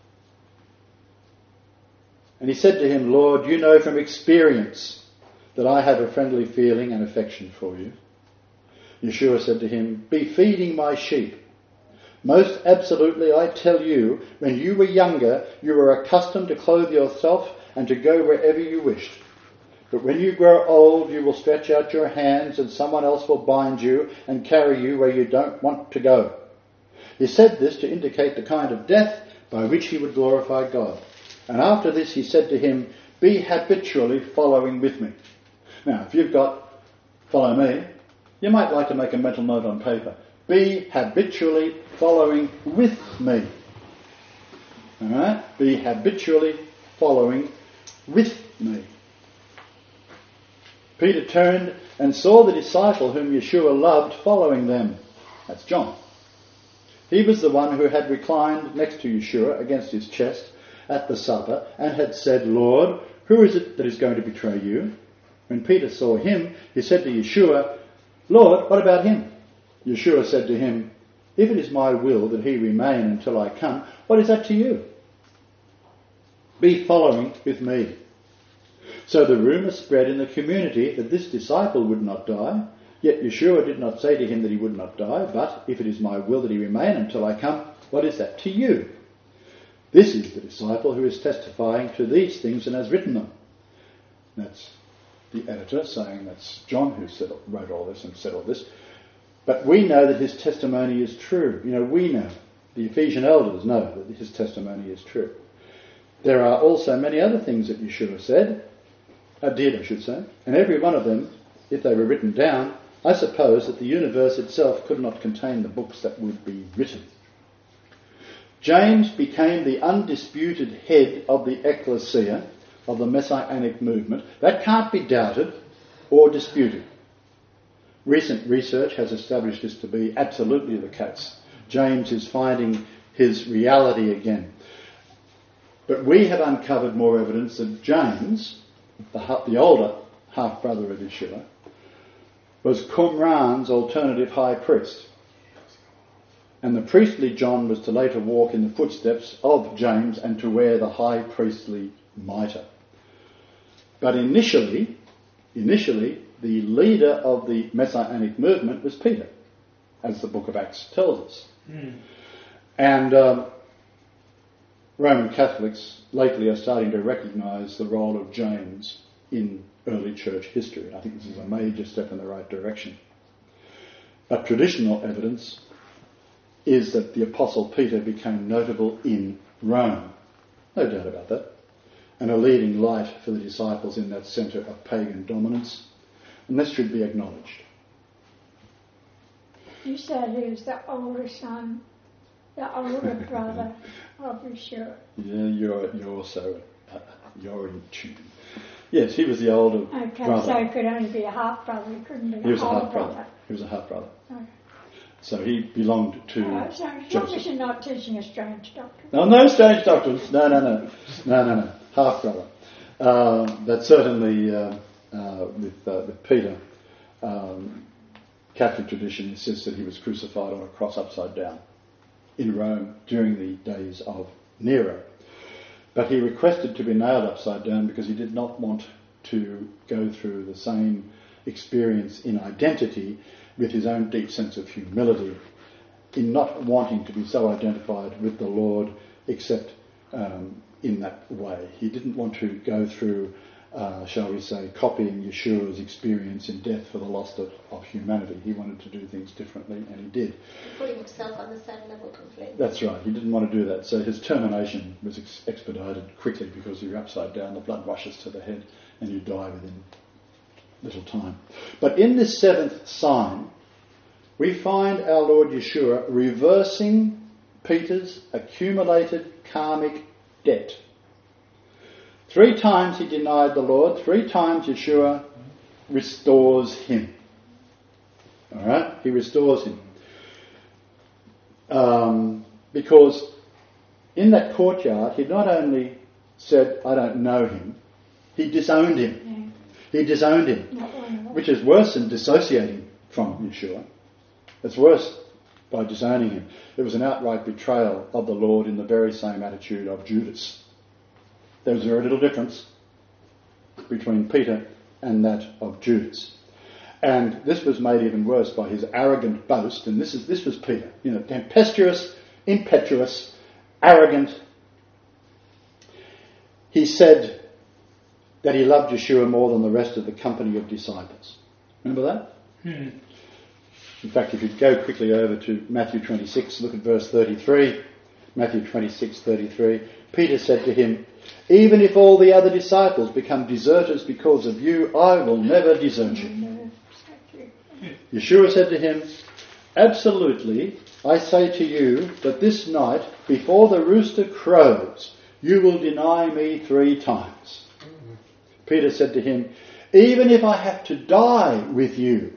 And he said to him, "Lord, you know from experience that I have a friendly feeling and affection for you." Yeshua said to him, "Be feeding my sheep. Most absolutely I tell you, when you were younger, you were accustomed to clothe yourself and to go wherever you wished. But when you grow old, you will stretch out your hands and someone else will bind you and carry you where you don't want to go." He said this to indicate the kind of death by which he would glorify God. And after this he said to him, "Be habitually following with me." Now, if you've got "follow me," you might like to make a mental note on paper. Be habitually following with me. Alright? Be habitually following with me. Peter turned and saw the disciple whom Yeshua loved following them. That's John. He was the one who had reclined next to Yeshua against his chest at the supper and had said, "Lord, who is it that is going to betray you?" When Peter saw him, he said to Yeshua, "Lord, what about him?" Yeshua said to him, "If it is my will that he remain until I come, what is that to you? Be following with me." So the rumour spread in the community that this disciple would not die. Yet Yeshua did not say to him that he would not die, but "If it is my will that he remain until I come, what is that to you?" This is the disciple who is testifying to these things and has written them. That's the editor saying that's John who said, wrote all this and said all this. But we know that his testimony is true. You know, we know. The Ephesian elders know that his testimony is true. There are also many other things that Yeshua said, uh, did I should say, and every one of them, if they were written down, I suppose that the universe itself could not contain the books that would be written. James became the undisputed head of the ecclesia, of the Messianic movement. That can't be doubted or disputed. Recent research has established this to be absolutely the case. James is finding his reality again. But we have uncovered more evidence that James, the, the older half-brother of Yeshua, was Qumran's alternative high priest. And the priestly John was to later walk in the footsteps of James and to wear the high priestly mitre. But initially, initially, the leader of the Messianic movement was Peter, as the book of Acts tells us. Mm. And um, Roman Catholics lately are starting to recognise the role of James in early church history. I think this is a major step in the right direction. But traditional evidence is that the Apostle Peter became notable in Rome. No doubt about that. And a leading light for the disciples in that centre of pagan dominance. And this should be acknowledged. You said he was the older son, the older brother of Yeshua. Yeah, you're, you're so, uh, you're in tune. Yes, he was the older okay, brother. So it could only be a half brother, he couldn't be He was a a whole half brother. brother. He was a half brother. Okay. So he belonged to Oh, so as long Joseph. as you're not teaching a strange doctrine. No, no strange doctrines. No, no, no. No, no, no. Half brother. Um, but certainly uh, uh, with, uh, with Peter, um, Catholic tradition insists that he was crucified on a cross upside down in Rome during the days of Nero. But he requested to be nailed upside down because he did not want to go through the same experience in identity with his own deep sense of humility, in not wanting to be so identified with the Lord except um, in that way. He didn't want to go through, uh, shall we say, copying Yeshua's experience in death for the loss of, of humanity. He wanted to do things differently, and he did. Putting himself on the same level completely. That's right. He didn't want to do that. So his termination was ex- expedited quickly because you're upside down, the blood rushes to the head, and you die within little time. But in this seventh sign, we find our Lord Yeshua reversing Peter's accumulated karmic debt. Three times he denied the Lord, three times Yeshua restores him. All right? He restores him. Um, because in that courtyard, he not only said, I don't know him, he disowned him. Yeah. He disowned him, which is worse than dissociating from Yeshua. It's worse by disowning him. It was an outright betrayal of the Lord in the very same attitude of Judas. There was very little difference between Peter and that of Judas. And this was made even worse by his arrogant boast, and this is this was Peter, you know, tempestuous, impetuous, arrogant. He said that he loved Yeshua more than the rest of the company of disciples. Remember that? Hmm. In fact, if you go quickly over to Matthew twenty-six, look at verse thirty-three. Matthew twenty-six, thirty-three. Peter said to him, even if all the other disciples become deserters because of you, I will never desert you. Yeshua said to him, absolutely, I say to you that this night, before the rooster crows, you will deny me three times. Mm-hmm. Peter said to him, even if I have to die with you,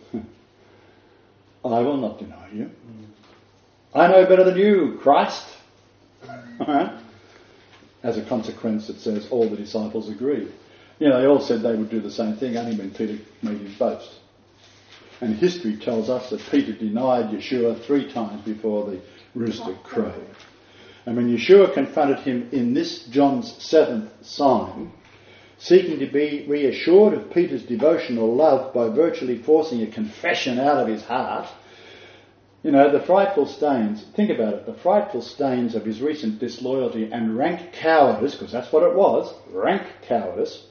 I will not deny you. Mm. I know better than you, Christ. All right? As a consequence, it says all the disciples agreed. You know, they all said they would do the same thing, only when Peter made his boast. And history tells us that Peter denied Yeshua three times before the rooster crowed. And when Yeshua confronted him in this John's seventh sign, seeking to be reassured of Peter's devotional love by virtually forcing a confession out of his heart, you know, the frightful stains, think about it, the frightful stains of his recent disloyalty and rank cowardice, because that's what it was, rank cowardice,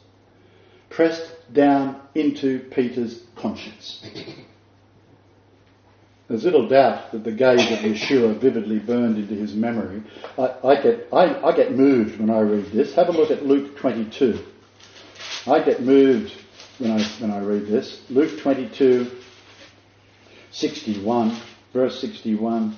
pressed down into Peter's conscience. there's little doubt that the gaze of Yeshua vividly burned into his memory. I, I get I, I get moved when I read this. Have a look at Luke twenty-two. I get moved when I when I read this. Luke twenty-two, sixty-one, verse sixty-one.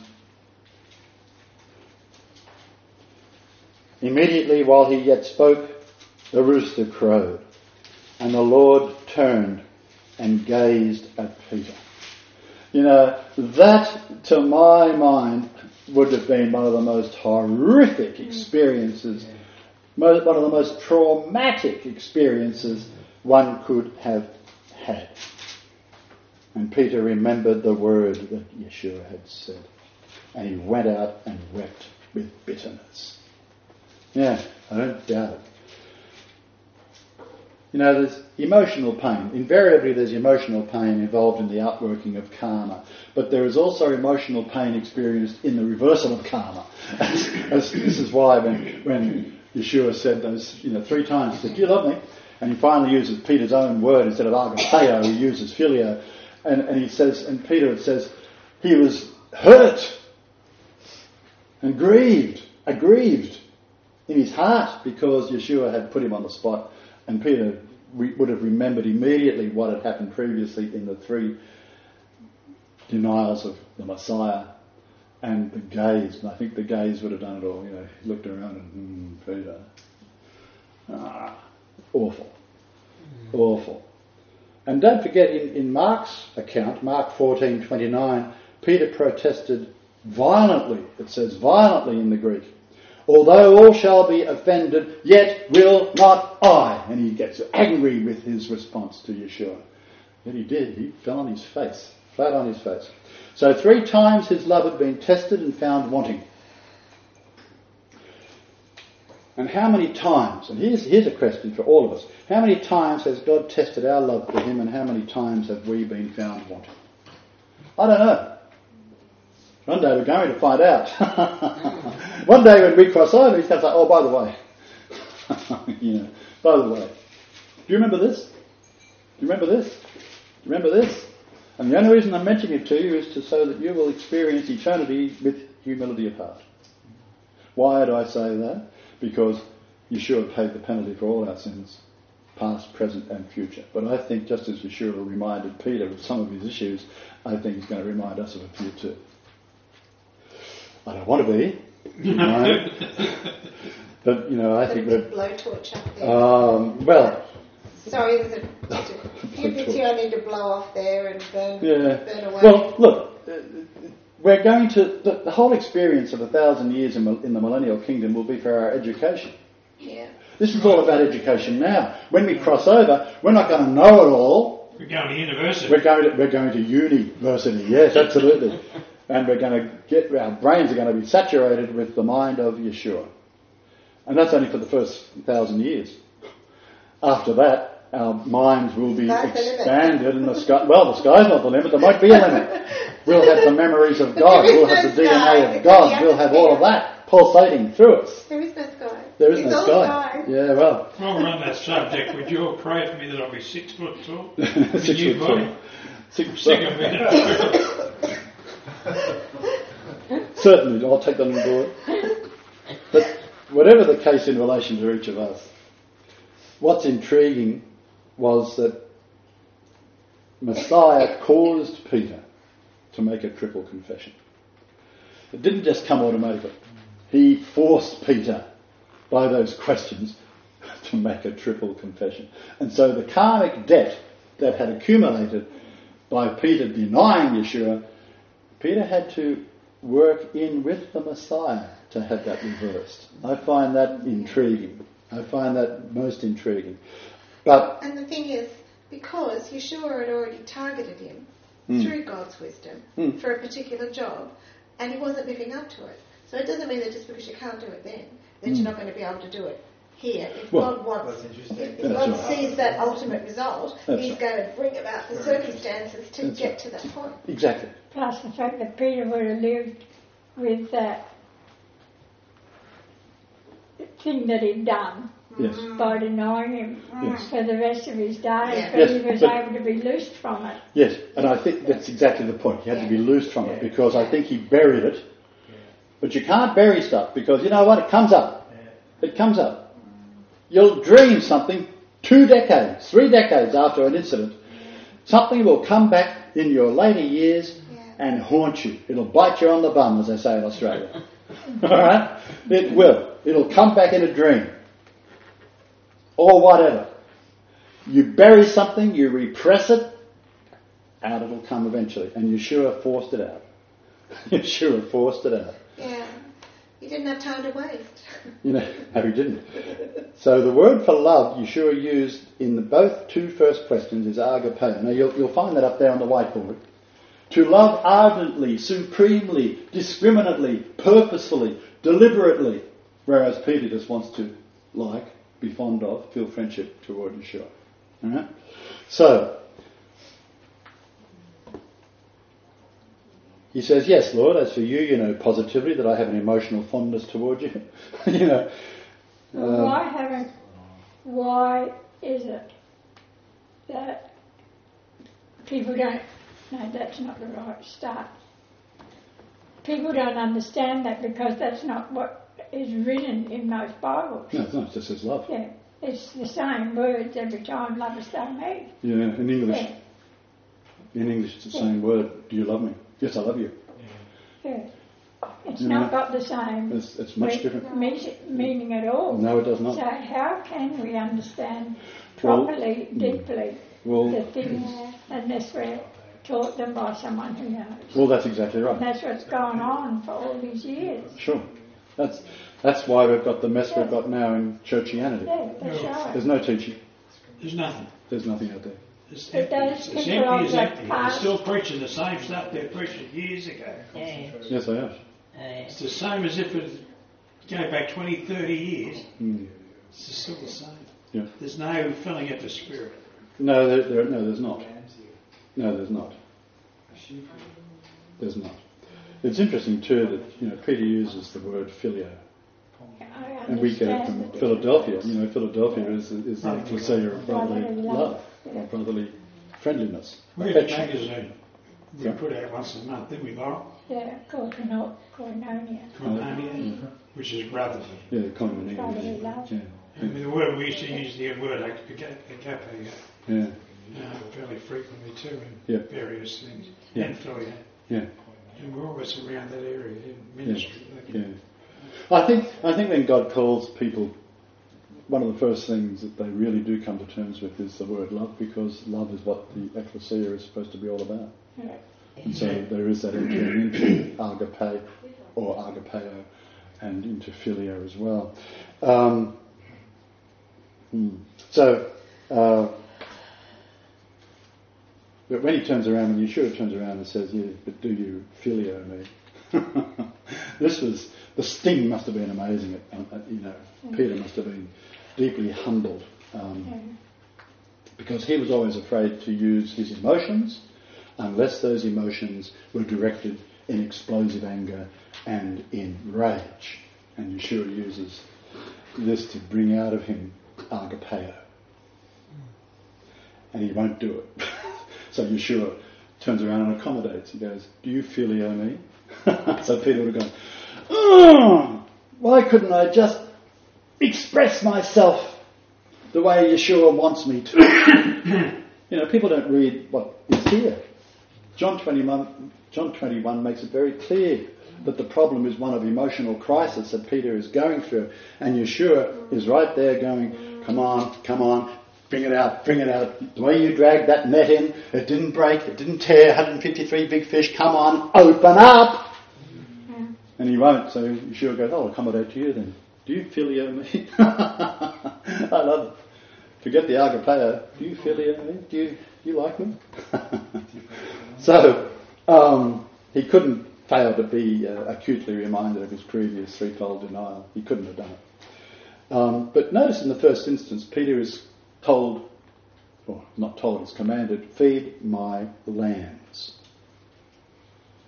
Immediately while he yet spoke, the rooster crowed, and the Lord turned and gazed at Peter. You know, that, to my mind, would have been one of the most horrific experiences, one of the most traumatic experiences one could have had. And Peter remembered the word that Yeshua had said, and he went out and wept with bitterness. Yeah, I don't doubt it. You know, there's emotional pain. Invariably there's emotional pain involved in the outworking of karma. But there is also emotional pain experienced in the reversal of karma. As, as, this is why when, when Yeshua said those, you know, three times, he said, do you love me? And he finally uses Peter's own word instead of agapeo, he uses phileo. And, and he says, and Peter it says, he was hurt and grieved, aggrieved in his heart because Yeshua had put him on the spot. And Peter re- would have remembered immediately what had happened previously in the three denials of the Messiah and the gaze. And I think the gaze would have done it all. You know, he looked around and, mm, Peter. Ah, awful. Mm. Awful. And don't forget, in, in Mark's account, Mark fourteen twenty-nine, Peter protested violently. It says violently in the Greek. Although all shall be offended, yet will not I. And he gets angry with his response to Yeshua. Yet he did. He fell on his face, flat on his face. So three times his love had been tested and found wanting. And how many times, and here's, here's a question for all of us, how many times has God tested our love for him and how many times have we been found wanting? I don't know. One day we're going to find out. One day when we cross over, he's going to say, oh, by the way. you know, by the way. Do you remember this? Do you remember this? Do you remember this? And the only reason I'm mentioning it to you is to so that you will experience eternity with humility of heart. Why do I say that? Because Yeshua paid the penalty for all our sins, past, present and future. But I think just as Yeshua reminded Peter of some of his issues, I think he's going to remind us of a few too. I don't want to be, you know. But, you know, I think that... blowtorch up there. Um, well... Sorry, there's a, there's a few bits here I need to blow off there and burn, yeah. burn away. Well, look, uh, we're going to... The, the whole experience of a thousand years in, in the millennial kingdom will be for our education. Yeah. This is all about education now. When we cross over, we're not going to know it all. We're going to university. We're going to, we're going to university, yes, absolutely. And we're going to get, our brains are going to be saturated with the mind of Yeshua. And that's only for the first thousand years. After that, our minds will be Sky's expanded and the sky, well, the sky's not the limit, there might be a limit. We'll have the memories of God, we'll have the D N A of God, we'll have all of that pulsating through us. There is no sky. There is it's no all sky. sky. Yeah, well. While we're on that subject, would you all pray for me that I'll be six foot tall? Six New foot body. tall. Six Sick of it. Certainly, I'll take that on board. But whatever the case in relation to each of us, what's intriguing was that Messiah caused Peter to make a triple confession. It didn't just come automatically. He forced Peter, by those questions, to make a triple confession. And so the karmic debt that had accumulated by Peter denying Yeshua, Peter had to work in with the Messiah to have that reversed. I find that intriguing. I find that most intriguing. But And the thing is, because Yeshua had already targeted him mm. through God's wisdom mm. for a particular job, and he wasn't living up to it. So it doesn't mean that just because you can't do it then, that mm. you're not going to be able to do it here. If well, God wants, if, if That's God right. sees that ultimate result, That's he's right. going to bring about the circumstances to That's get right. to that point. Exactly. Plus the fact that Peter would have lived with that thing that he'd done Yes. by denying him Yes. for the rest of his days, Yeah. but Yes, he was but- able to be loosed from it. Yes, and I think that's exactly the point. He had to be loosed from it because I think he buried it. But you can't bury stuff because you know what? It comes up. It comes up. You'll dream something two decades, three decades after an incident. Something will come back in your later years Yeah. and haunt you. It'll bite you on the bum, as they say in Australia. All right? It will. It'll come back in a dream. Or whatever. You bury something, you repress it, out it'll come eventually. And Yeshua forced it out. Yeshua forced it out. Yeah. You didn't have time to waste. You know, no, he didn't. So the word for love Yeshua used in the both two first questions is agapeo. Now you'll, you'll find that up there on the whiteboard. To love ardently, supremely, discriminately, purposefully, deliberately. Whereas Peter just wants to like, be fond of, feel friendship toward Yeshua. Alright? So, he says, yes, Lord, as for you, you know positively that I have an emotional fondness toward you. you know. Well, um, why haven't, why is it that people don't, no, that's not the right start. People don't understand that because that's not what is written in most Bibles. No, it's not, it just says love. Yeah, it's the same words every time, love is so me. Yeah, in English. Yeah, In English it's the Yeah. same word. Do you love me? Yes, I love you. yeah. It's You not know, got the same It's, it's much re- different. me- meaning at all. No, it does not. So how can we understand Well, properly, deeply, Well, the things unless we're taught them by someone who knows? well, that's exactly And right. that's what's gone on for all these years. Sure. That's that's why we've got the mess we've got now in churchianity. Yeah, that's right. There's no teaching. There's nothing. There's nothing out there. It's But empty. those It's, people it's empty of as the empty. They're past- still preaching the same stuff they preached years ago. Yeah. Yes, I am. Uh, It's the same as if it go back twenty, thirty years. Mm. It's just still the same. Yeah. There's no filling of the spirit. No, there, there, no, there's not. No, there's not. There's not. It's interesting too that you know Peter uses the word filio, I and we get it understand from the Philadelphia. difference. You know, Philadelphia is is the ecclesia of brotherly Brotherly love, love, yeah. or brotherly friendliness, We had a affection. magazine we Yeah. put out once a month, didn't we, Laura? Yeah, Koinonia. Koinonia. Koinonia, which is brotherly. Yeah, koinonia. Brotherly love. Yeah, And the word we used to use the word agape, agape yeah, uh, fairly frequently too in Yeah. various things. Yeah. And philia. yeah. And we're always around that area in ministry. Yeah. I think I think when God calls people, one of the first things that they really do come to terms with is the word love, because love is what the ecclesia is supposed to be all about. Yeah. And so there is that entering into agape or agapeo and into philia as well. Um, hmm. So, uh, but when he turns around, when Yeshua turns around and says, yeah, but do you filio me? This was, the sting must have been amazing. At, at, you know, Peter must have been deeply humbled um, because he was always afraid to use his emotions unless those emotions were directed in explosive anger and in rage. And Yeshua uses this to bring out of him agapeo. And he won't do it. So Yeshua turns around and accommodates. He goes, do you filio me? So Peter would have gone, oh, why couldn't I just express myself the way Yeshua wants me to? You know, people don't read what is here. John twenty-one, John twenty-one makes it very clear that the problem is one of emotional crisis that Peter is going through. And Yeshua is right there going, come on, come on, bring it out, bring it out. The way you dragged that net in, it didn't break, it didn't tear, one hundred fifty-three big fish, come on, open up! Yeah. And he won't, so Yeshua goes, I'll accommodate to you then. Do you filio me? I love it. Forget the agapeo. Do you filio me? Do you, do you like me? So, um, he couldn't fail to be uh, acutely reminded of his previous threefold denial. He couldn't have done it. Um, but notice in the first instance, Peter is told, or not told, he's commanded, feed my lambs.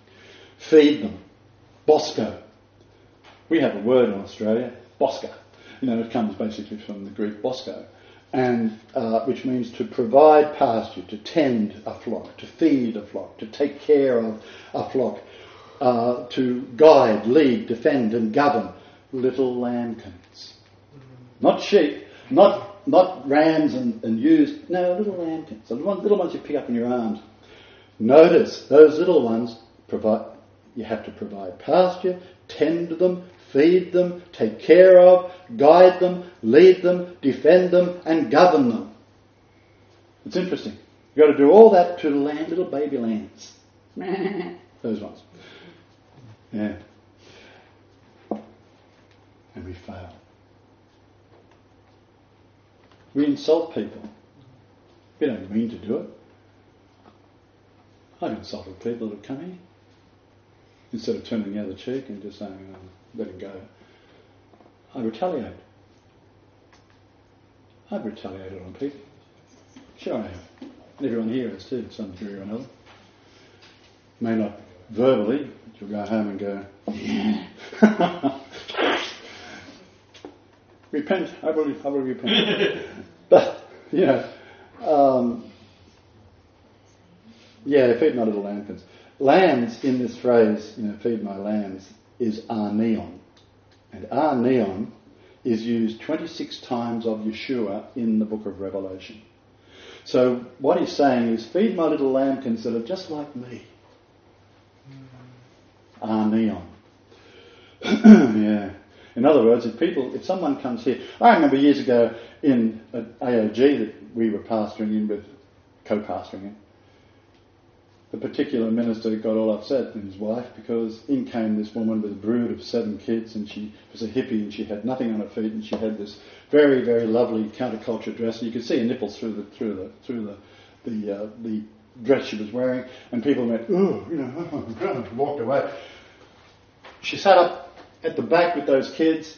Feed them. Bosco. We have a word in Australia, bosca. You know, it comes basically from the Greek bosko, and uh, which means to provide pasture, to tend a flock, to feed a flock, to take care of a flock, uh, to guide, lead, defend and govern little lambkins. Not sheep, not not rams and, and ewes, no, little lambkins, the little ones you pick up in your arms. Notice, those little ones, provide. You have to provide pasture, tend them, feed them, take care of, guide them, lead them, defend them, and govern them. It's interesting. You've got to do all that to lamb, little baby lambs. Those ones. Yeah. And we fail. We insult people. We don't mean to do it. I've insulted people that have come here. Instead of turning the other cheek and just saying, oh, let it go. I retaliate. I've retaliated on people. Sure I have. And everyone here has too, to some degree or another. May not verbally, but you'll go home and go, repent, I will, I will repent. But, you know, um, yeah, feed my little lambkins. Lambs in this phrase, you know, feed my lambs, is arneon. And arneon is used twenty-six times of Yeshua in the book of Revelation. So what he's saying is, feed my little lambkins that are just like me. Arneon. Yeah. In other words, if people, if someone comes here, I remember years ago in an A O G that we were pastoring in with, co-pastoring in, the particular minister got all upset with his wife because in came this woman with a brood of seven kids, and she was a hippie and she had nothing on her feet, and she had this very, very lovely counterculture dress, and you could see her nipples through the through the through the the, uh, the dress she was wearing, and people went, oh, you know, walked away. She sat up at the back with those kids.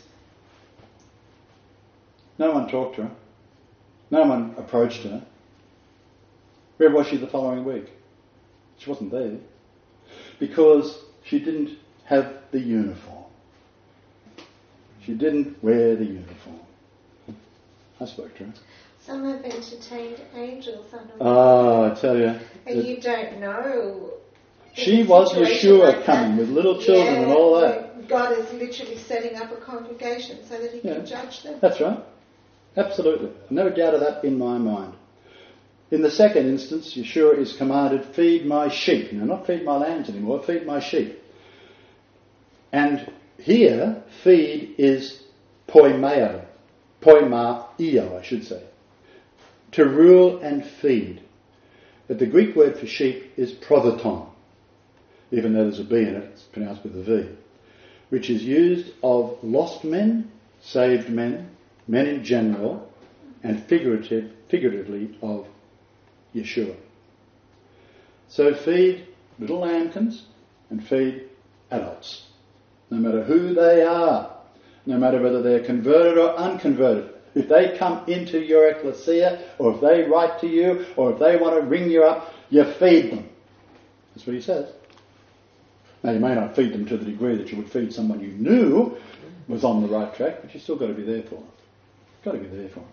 No one talked to her. No one approached her. Where was she the following week? She wasn't there because she didn't have the uniform. She didn't wear the uniform. I spoke to her. Some have entertained angels. Ah, I tell you. And you don't know. She was Yeshua like coming with little children yeah, and all that. God is literally setting up a congregation so that he yeah. can judge them. That's right. Absolutely. No doubt of that in my mind. In the second instance, Yeshua is commanded, feed my sheep. Now, not feed my lambs anymore, feed my sheep. And here, feed is poimeo, poimaio, I should say. To rule and feed. But the Greek word for sheep is prodoton, even though there's a B in it, it's pronounced with a V, which is used of lost men, saved men, men in general, and figurative, figuratively of Yeshua. So feed little lambkins and feed adults, no matter who they are, no matter whether they're converted or unconverted. If they come into your ecclesia, or if they write to you, or if they want to ring you up, you feed them. That's what he says. Now, you may not feed them to the degree that you would feed someone you knew was on the right track, but you've still got to be there for them. Got to be there for them.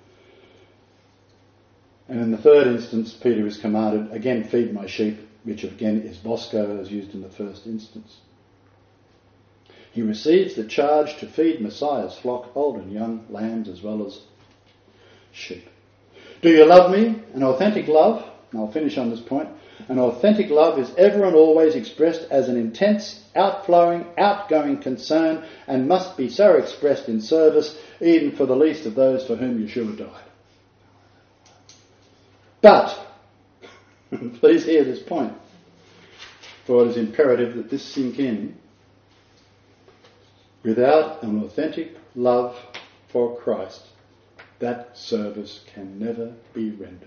And in the third instance, Peter is commanded, again, feed my sheep, which again is bosko, as used in the first instance. He receives the charge to feed Messiah's flock, old and young, lambs as well as sheep. Do you love me? An authentic love, and I'll finish on this point, an authentic love is ever and always expressed as an intense, outflowing, outgoing concern, and must be so expressed in service, even for the least of those for whom Yeshua died. But, please hear this point, for it is imperative that this sink in. Without an authentic love for Christ, that service can never be rendered.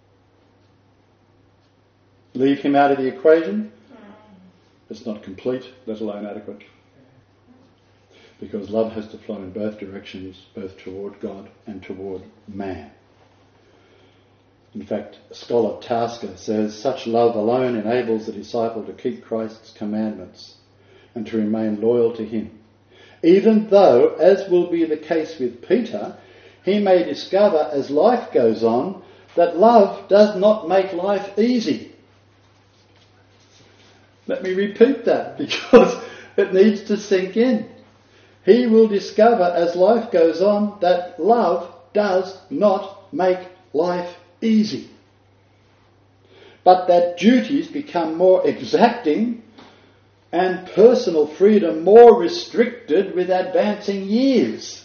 Leave him out of the equation, it's not complete, let alone adequate. Because love has to flow in both directions, both toward God and toward man. In fact, scholar Tasker says, such love alone enables the disciple to keep Christ's commandments and to remain loyal to him. even though, as will be the case with Peter, he may discover as life goes on that love does not make life easy. Let me repeat that because it needs to sink in. He will discover as life goes on that love does not make life easy, but that duties become more exacting and personal freedom more restricted with advancing years.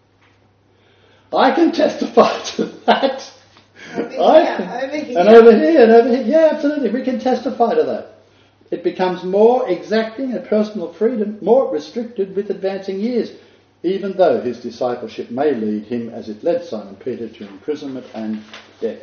I can testify to that. Over here, I can, over here. And over here, and over here. Yeah, absolutely. We can testify to that. It becomes more exacting and personal freedom more restricted with advancing years, even though his discipleship may lead him, as it led Simon Peter, to imprisonment and death.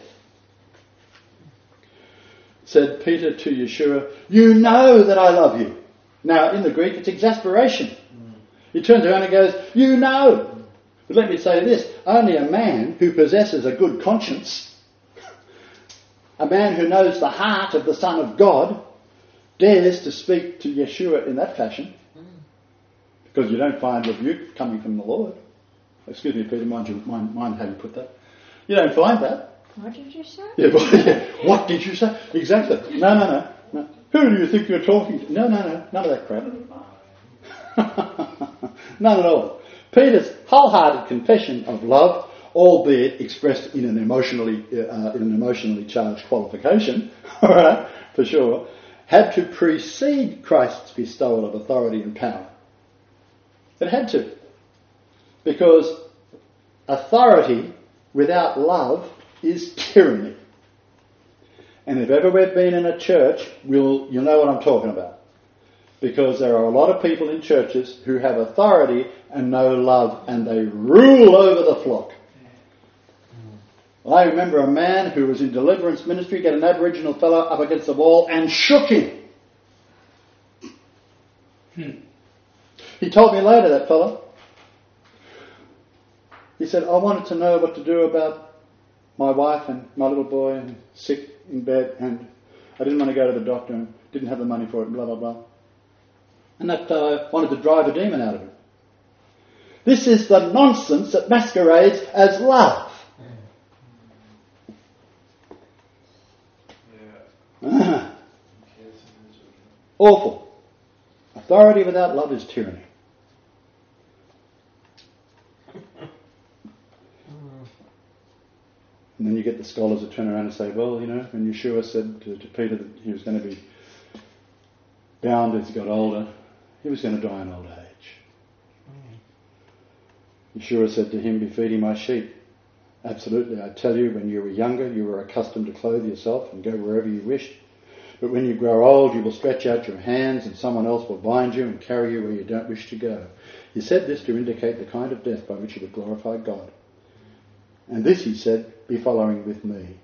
Said Peter to Yeshua, "You know that I love you." Now, in the Greek, it's exasperation. He turns around and goes, "You know." But let me say this, only a man who possesses a good conscience, a man who knows the heart of the Son of God, dares to speak to Yeshua in that fashion, because you don't find rebuke coming from the Lord. Excuse me, Peter, mind, you, mind, mind how you put that. You don't find that. What did you say? Yeah, well, yeah. What did you say? Exactly. No, no, no, no. Who do you think you're talking to? No, no, no. None of that crap. None at all. Peter's wholehearted confession of love, albeit expressed in an emotionally uh, in an emotionally charged qualification, all right, for sure, had to precede Christ's bestowal of authority and power. It had to, because authority without love is tyranny. And if ever we've been in a church, we'll you'll know what I'm talking about. Because there are a lot of people in churches who have authority and no love, and they rule over the flock. I remember a man who was in deliverance ministry get an Aboriginal fellow up against the wall and shook him. Hmm. He told me later, that fellow. He said, "I wanted to know what to do about my wife and my little boy and sick in bed, and I didn't want to go to the doctor and didn't have the money for it, and blah, blah, blah." And that fellow wanted to drive a demon out of him. This is the nonsense that masquerades as love. Ah. Awful. Authority without love is tyranny. And then you get the scholars that turn around and say, well, you know, when Yeshua said to, to Peter that he was going to be bound as he got older, he was going to die in old age. Mm. Yeshua said to him, "Be feeding my sheep." Absolutely, I tell you, when you were younger, you were accustomed to clothe yourself and go wherever you wished. But when you grow old, you will stretch out your hands and someone else will bind you and carry you where you don't wish to go. He said this to indicate the kind of death by which he would glorify God. And this, he said, "Be following with me."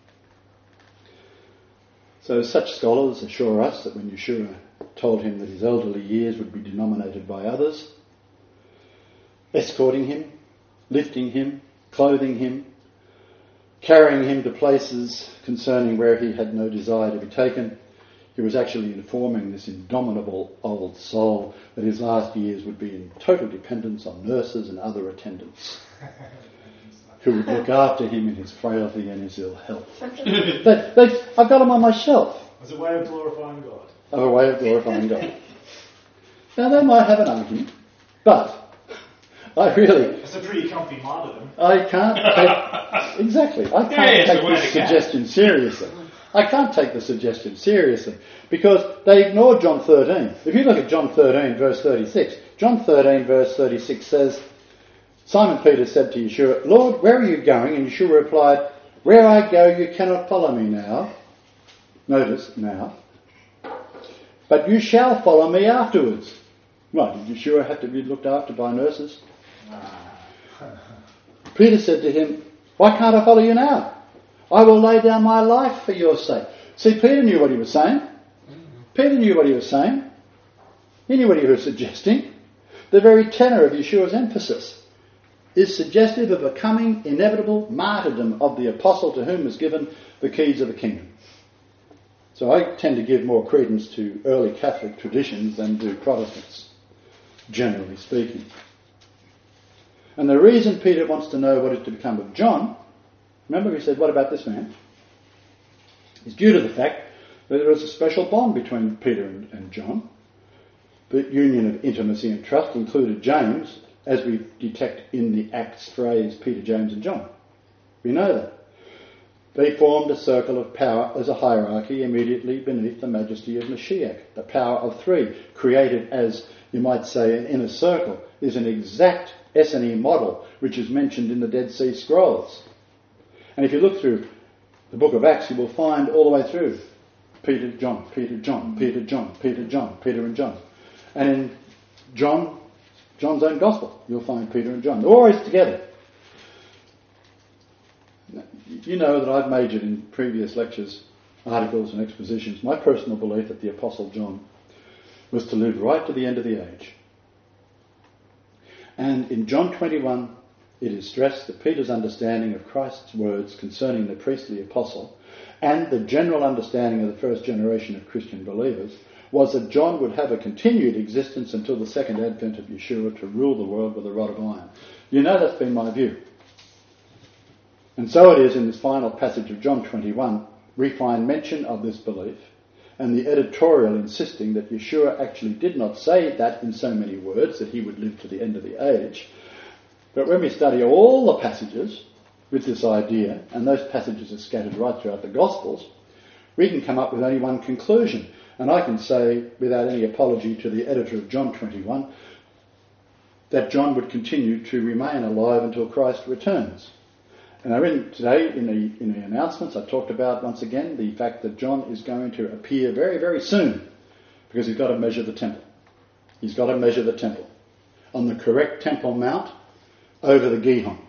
So such scholars assure us that when Yeshua told him that his elderly years would be denominated by others, escorting him, lifting him, clothing him, carrying him to places concerning where he had no desire to be taken, he was actually informing this indomitable old soul that his last years would be in total dependence on nurses and other attendants who would look after him in his frailty and his ill health. they, they, I've got them on my shelf. As a way of glorifying God. Of a way of glorifying God. Now they might have an argument, but I really... It's a pretty comfy martyrdom. I can't take... Exactly. I can't Yeah, take this suggestion seriously. I can't take the suggestion seriously because they ignored John thirteen. If you look at John thirteen verse thirty-six, John thirteen verse thirty-six says, Simon Peter said to Yeshua, "Lord, where are you going?" And Yeshua replied, "Where I go you cannot follow me now." Notice, now. "But you shall follow me afterwards." Why, did Yeshua have to be looked after by nurses? Peter said to him, "Why can't I follow you now? I will lay down my life for your sake." See, Peter knew what he was saying. Peter knew what he was saying. He knew what he was suggesting. The very tenor of Yeshua's emphasis is suggestive of a coming inevitable martyrdom of the apostle to whom was given the keys of the kingdom. So I tend to give more credence to early Catholic traditions than do Protestants. generally speaking. And the reason Peter wants to know what is to become of John, remember we said, what about this man? Is due to the fact that there is a special bond between Peter and, and John. The union of intimacy and trust included James, as we detect in the Acts phrase Peter, James and John. We know that. They formed a circle of power as a hierarchy immediately beneath the majesty of Mashiach. The power of three, created as, you might say, an inner circle, is an exact Essene model which is mentioned in the Dead Sea Scrolls. And if you look through the book of Acts, you will find all the way through Peter, John, Peter, John, Peter, John, Peter, John, Peter and John. And in John, John's own gospel, you'll find Peter and John. They're always together. You know that I've majored in previous lectures, articles and expositions, my personal belief that the Apostle John was to live right to the end of the age. And in John twenty-one, it is stressed that Peter's understanding of Christ's words concerning the priestly apostle and the general understanding of the first generation of Christian believers was that John would have a continued existence until the second advent of Yeshua to rule the world with a rod of iron. You know that's been my view. And so it is in this final passage of John twenty-one, we find mention of this belief and the editorial insisting that Yeshua actually did not say that in so many words, that he would live to the end of the age. But when we study all the passages with this idea, and those passages are scattered right throughout the Gospels, we can come up with only one conclusion. And I can say, without any apology to the editor of John twenty-one, that John would continue to remain alive until Christ returns. And I read today in the, in the announcements, I talked about once again the fact that John is going to appear very, very soon because he's got to measure the temple. He's got to measure the temple on the correct Temple Mount over the Gihon.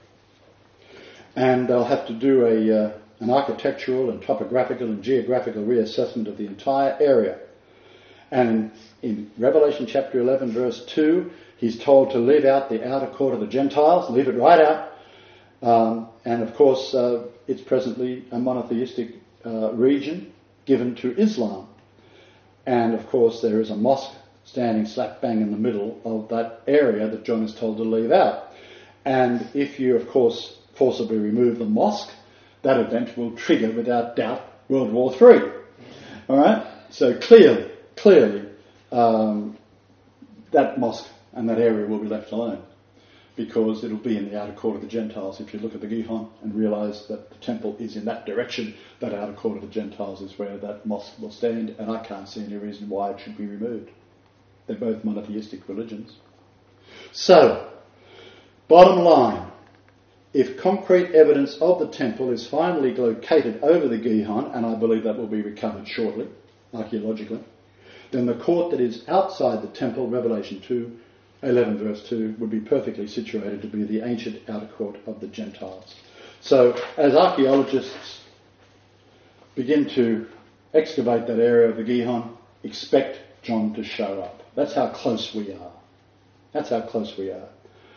And they'll have to do a, uh, an architectural and topographical and geographical reassessment of the entire area. And in Revelation chapter eleven verse two, he's told to leave out the outer court of the Gentiles, leave it right out. Um, and of course, uh, it's presently a monotheistic uh, region given to Islam. And of course, there is a mosque standing slap bang in the middle of that area that John is told to leave out. And if you, of course, forcibly remove the mosque, that event will trigger, without doubt, World War Three. All right? So clearly, clearly, um, that mosque and that area will be left alone, because it'll be in the outer court of the Gentiles. If you look at the Gihon and realise that the temple is in that direction, that outer court of the Gentiles is where that mosque will stand, and I can't see any reason why it should be removed. They're both monotheistic religions. So, bottom line, if concrete evidence of the temple is finally located over the Gihon, and I believe that will be recovered shortly, archaeologically, then the court that is outside the temple, Revelation two, eleven verse two, would be perfectly situated to be the ancient outer court of the Gentiles. So, as archaeologists begin to excavate that area of the Gihon, expect John to show up. That's how close we are. That's how close we are.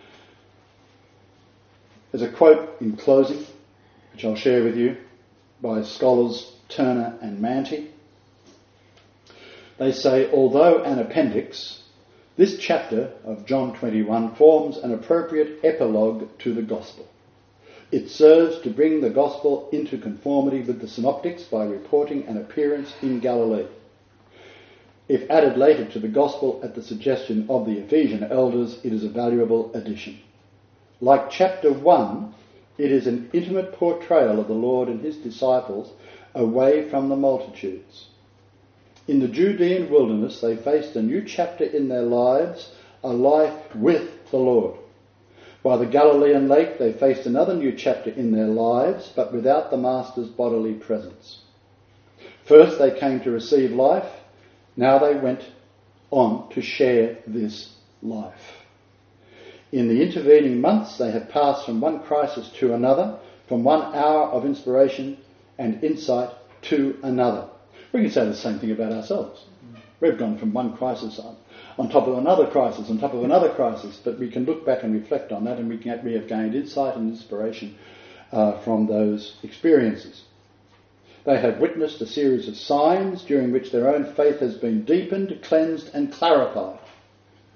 There's a quote in closing, which I'll share with you, by scholars Turner and Manty. They say, although an appendix, this chapter of John twenty-one forms an appropriate epilogue to the Gospel. It serves to bring the Gospel into conformity with the Synoptics by reporting an appearance in Galilee. If added later to the Gospel at the suggestion of the Ephesian elders, it is a valuable addition. Like chapter one, it is an intimate portrayal of the Lord and his disciples away from the multitudes. In the Judean wilderness, they faced a new chapter in their lives, a life with the Lord. By the Galilean lake, they faced another new chapter in their lives, but without the Master's bodily presence. First, they came to receive life. Now they went on to share this life. In the intervening months, they have passed from one crisis to another, from one hour of inspiration and insight to another. We can say the same thing about ourselves. We've gone from one crisis on, on top of another crisis, on top of another crisis, but we can look back and reflect on that, and we, can, we have gained insight and inspiration uh, from those experiences. They have witnessed a series of signs during which their own faith has been deepened, cleansed and clarified.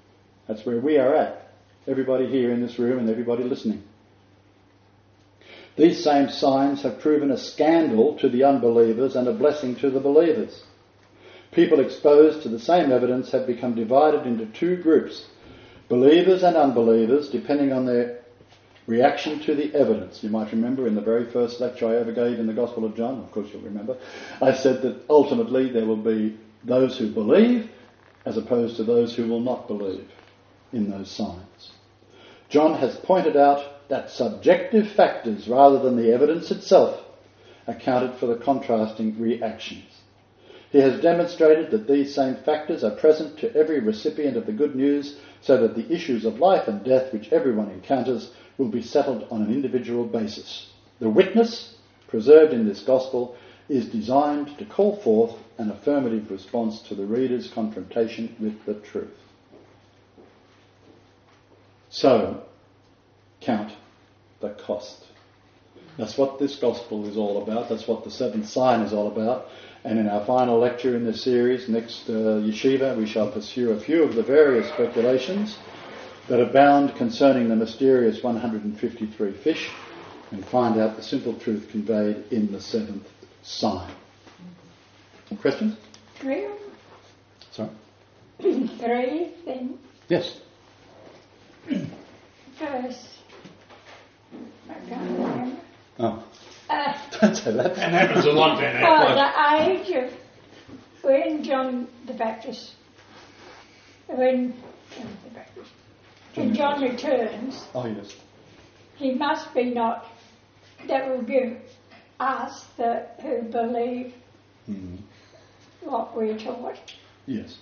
That's where we are at. Everybody here in this room and everybody listening. These same signs have proven a scandal to the unbelievers and a blessing to the believers. People exposed to the same evidence have become divided into two groups, believers and unbelievers, depending on their reaction to the evidence. You might remember in the very first lecture I ever gave in the Gospel of John, of course you'll remember, I said that ultimately there will be those who believe as opposed to those who will not believe in those signs. John has pointed out that subjective factors rather than the evidence itself accounted for the contrasting reactions. He has demonstrated that these same factors are present to every recipient of the good news so that the issues of life and death which everyone encounters will be settled on an individual basis. The witness, preserved in this gospel, is designed to call forth an affirmative response to the reader's confrontation with the truth. So, count the cost. That's what this gospel is all about. That's what the seventh sign is all about. And in our final lecture in this series, next uh, yeshiva, we shall pursue a few of the various speculations that abound concerning the mysterious one hundred fifty-three fish and find out the simple truth conveyed in the seventh sign. Questions? Three, Sorry? three things. Yes. First, I can't remember. Oh, Uh, don't say that. And happens a lot down oh, there. the age of when John the Baptist, when John the Baptist, when John returns, Oh, yes. he must be not. That will give us the who believe Mm. what we're taught. Yes.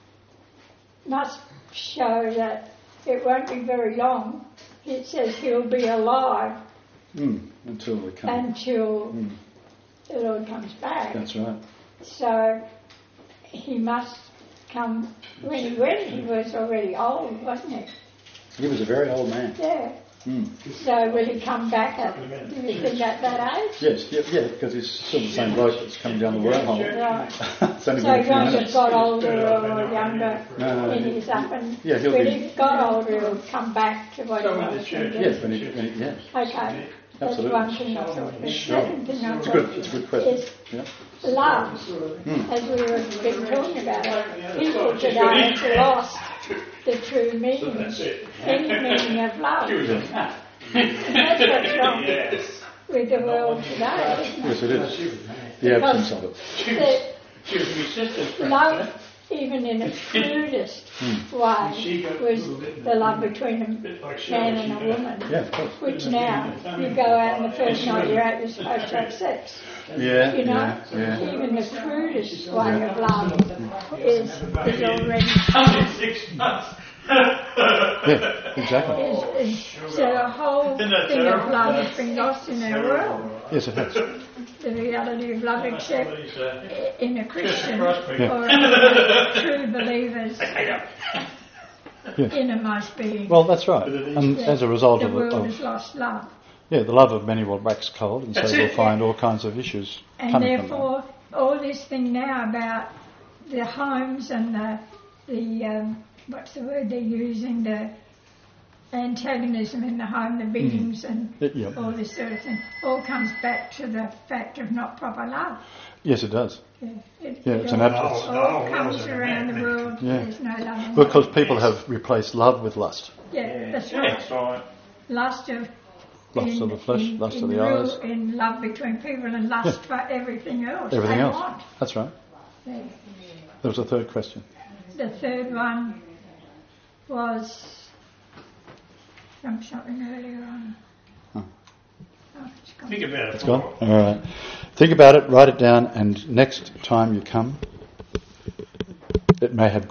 Must show that it won't be very long. It says he'll be alive Mm. Until we come. until Mm. the Lord comes back. That's right. So he must come when he went. He was already old, wasn't he? He was a very old man. Yeah. Mm. So will he come back at, do you think, at that age? Yes, yeah, yeah, because he's still the same bloke that's coming down the wormhole. Right. It's only So been a he few won't have minutes. got older or younger No, no, in he- his up and Yeah, he'll when be- he got older he'll come back to what he So when the was. church- Yes, when he, when he, yes. Okay. That's Absolutely. one thing I thought. The Sure. second thing I It's a thought good, it's a good question. is Yeah. love. Mm. As we were been talking about it, people today have lost the true meaning, That's it. any meaning of love. Yes. And that's what's wrong Yes. with the world today, isn't it? Yes, it is. The absence of it. That She was my sister's friend. love, even in its crudest way, was the love between a man and a woman. Yeah, of course. Which now, you go out and the first night you're out, you're supposed to have sex. Yeah, You know, yeah, yeah. even the crudest way of love is, is already Only six months. Yeah, exactly. is, is, so the whole Isn't that thing of terrible? love has been lost in our world. Yes, it has. The reality of love, except Somebody's, uh, i- in a Christian crossed me. or a true believer's Yes. innermost being. Well, that's right. And Yeah. as a result the of, world of has lost love. yeah, the love of many will wax cold, and so That's we'll it. find all kinds of issues And coming from that. therefore, all this thing now about the homes and the, the um, what's the word they're using, the antagonism in the home, the beatings and It- yeah. all this sort of thing, all comes back to the fact of not proper love. Yes, it does. Yeah, it, Yeah, it it's an all, absence. all Oh, comes that was a around the bad world, Yeah. there's no love in Because it. people have replaced love with lust. Yeah, that's Yeah, right. that's right. Lust of Lust in, of the flesh, in, lust in of the real, eyes. in love between people and lust for everything else Everything they else. want. That's right. Yeah. There was a third question. The third one was from something earlier on. Huh. Oh, it's gone. Think about it. It's gone? All right. Think about it, write it down, and next time you come, it may have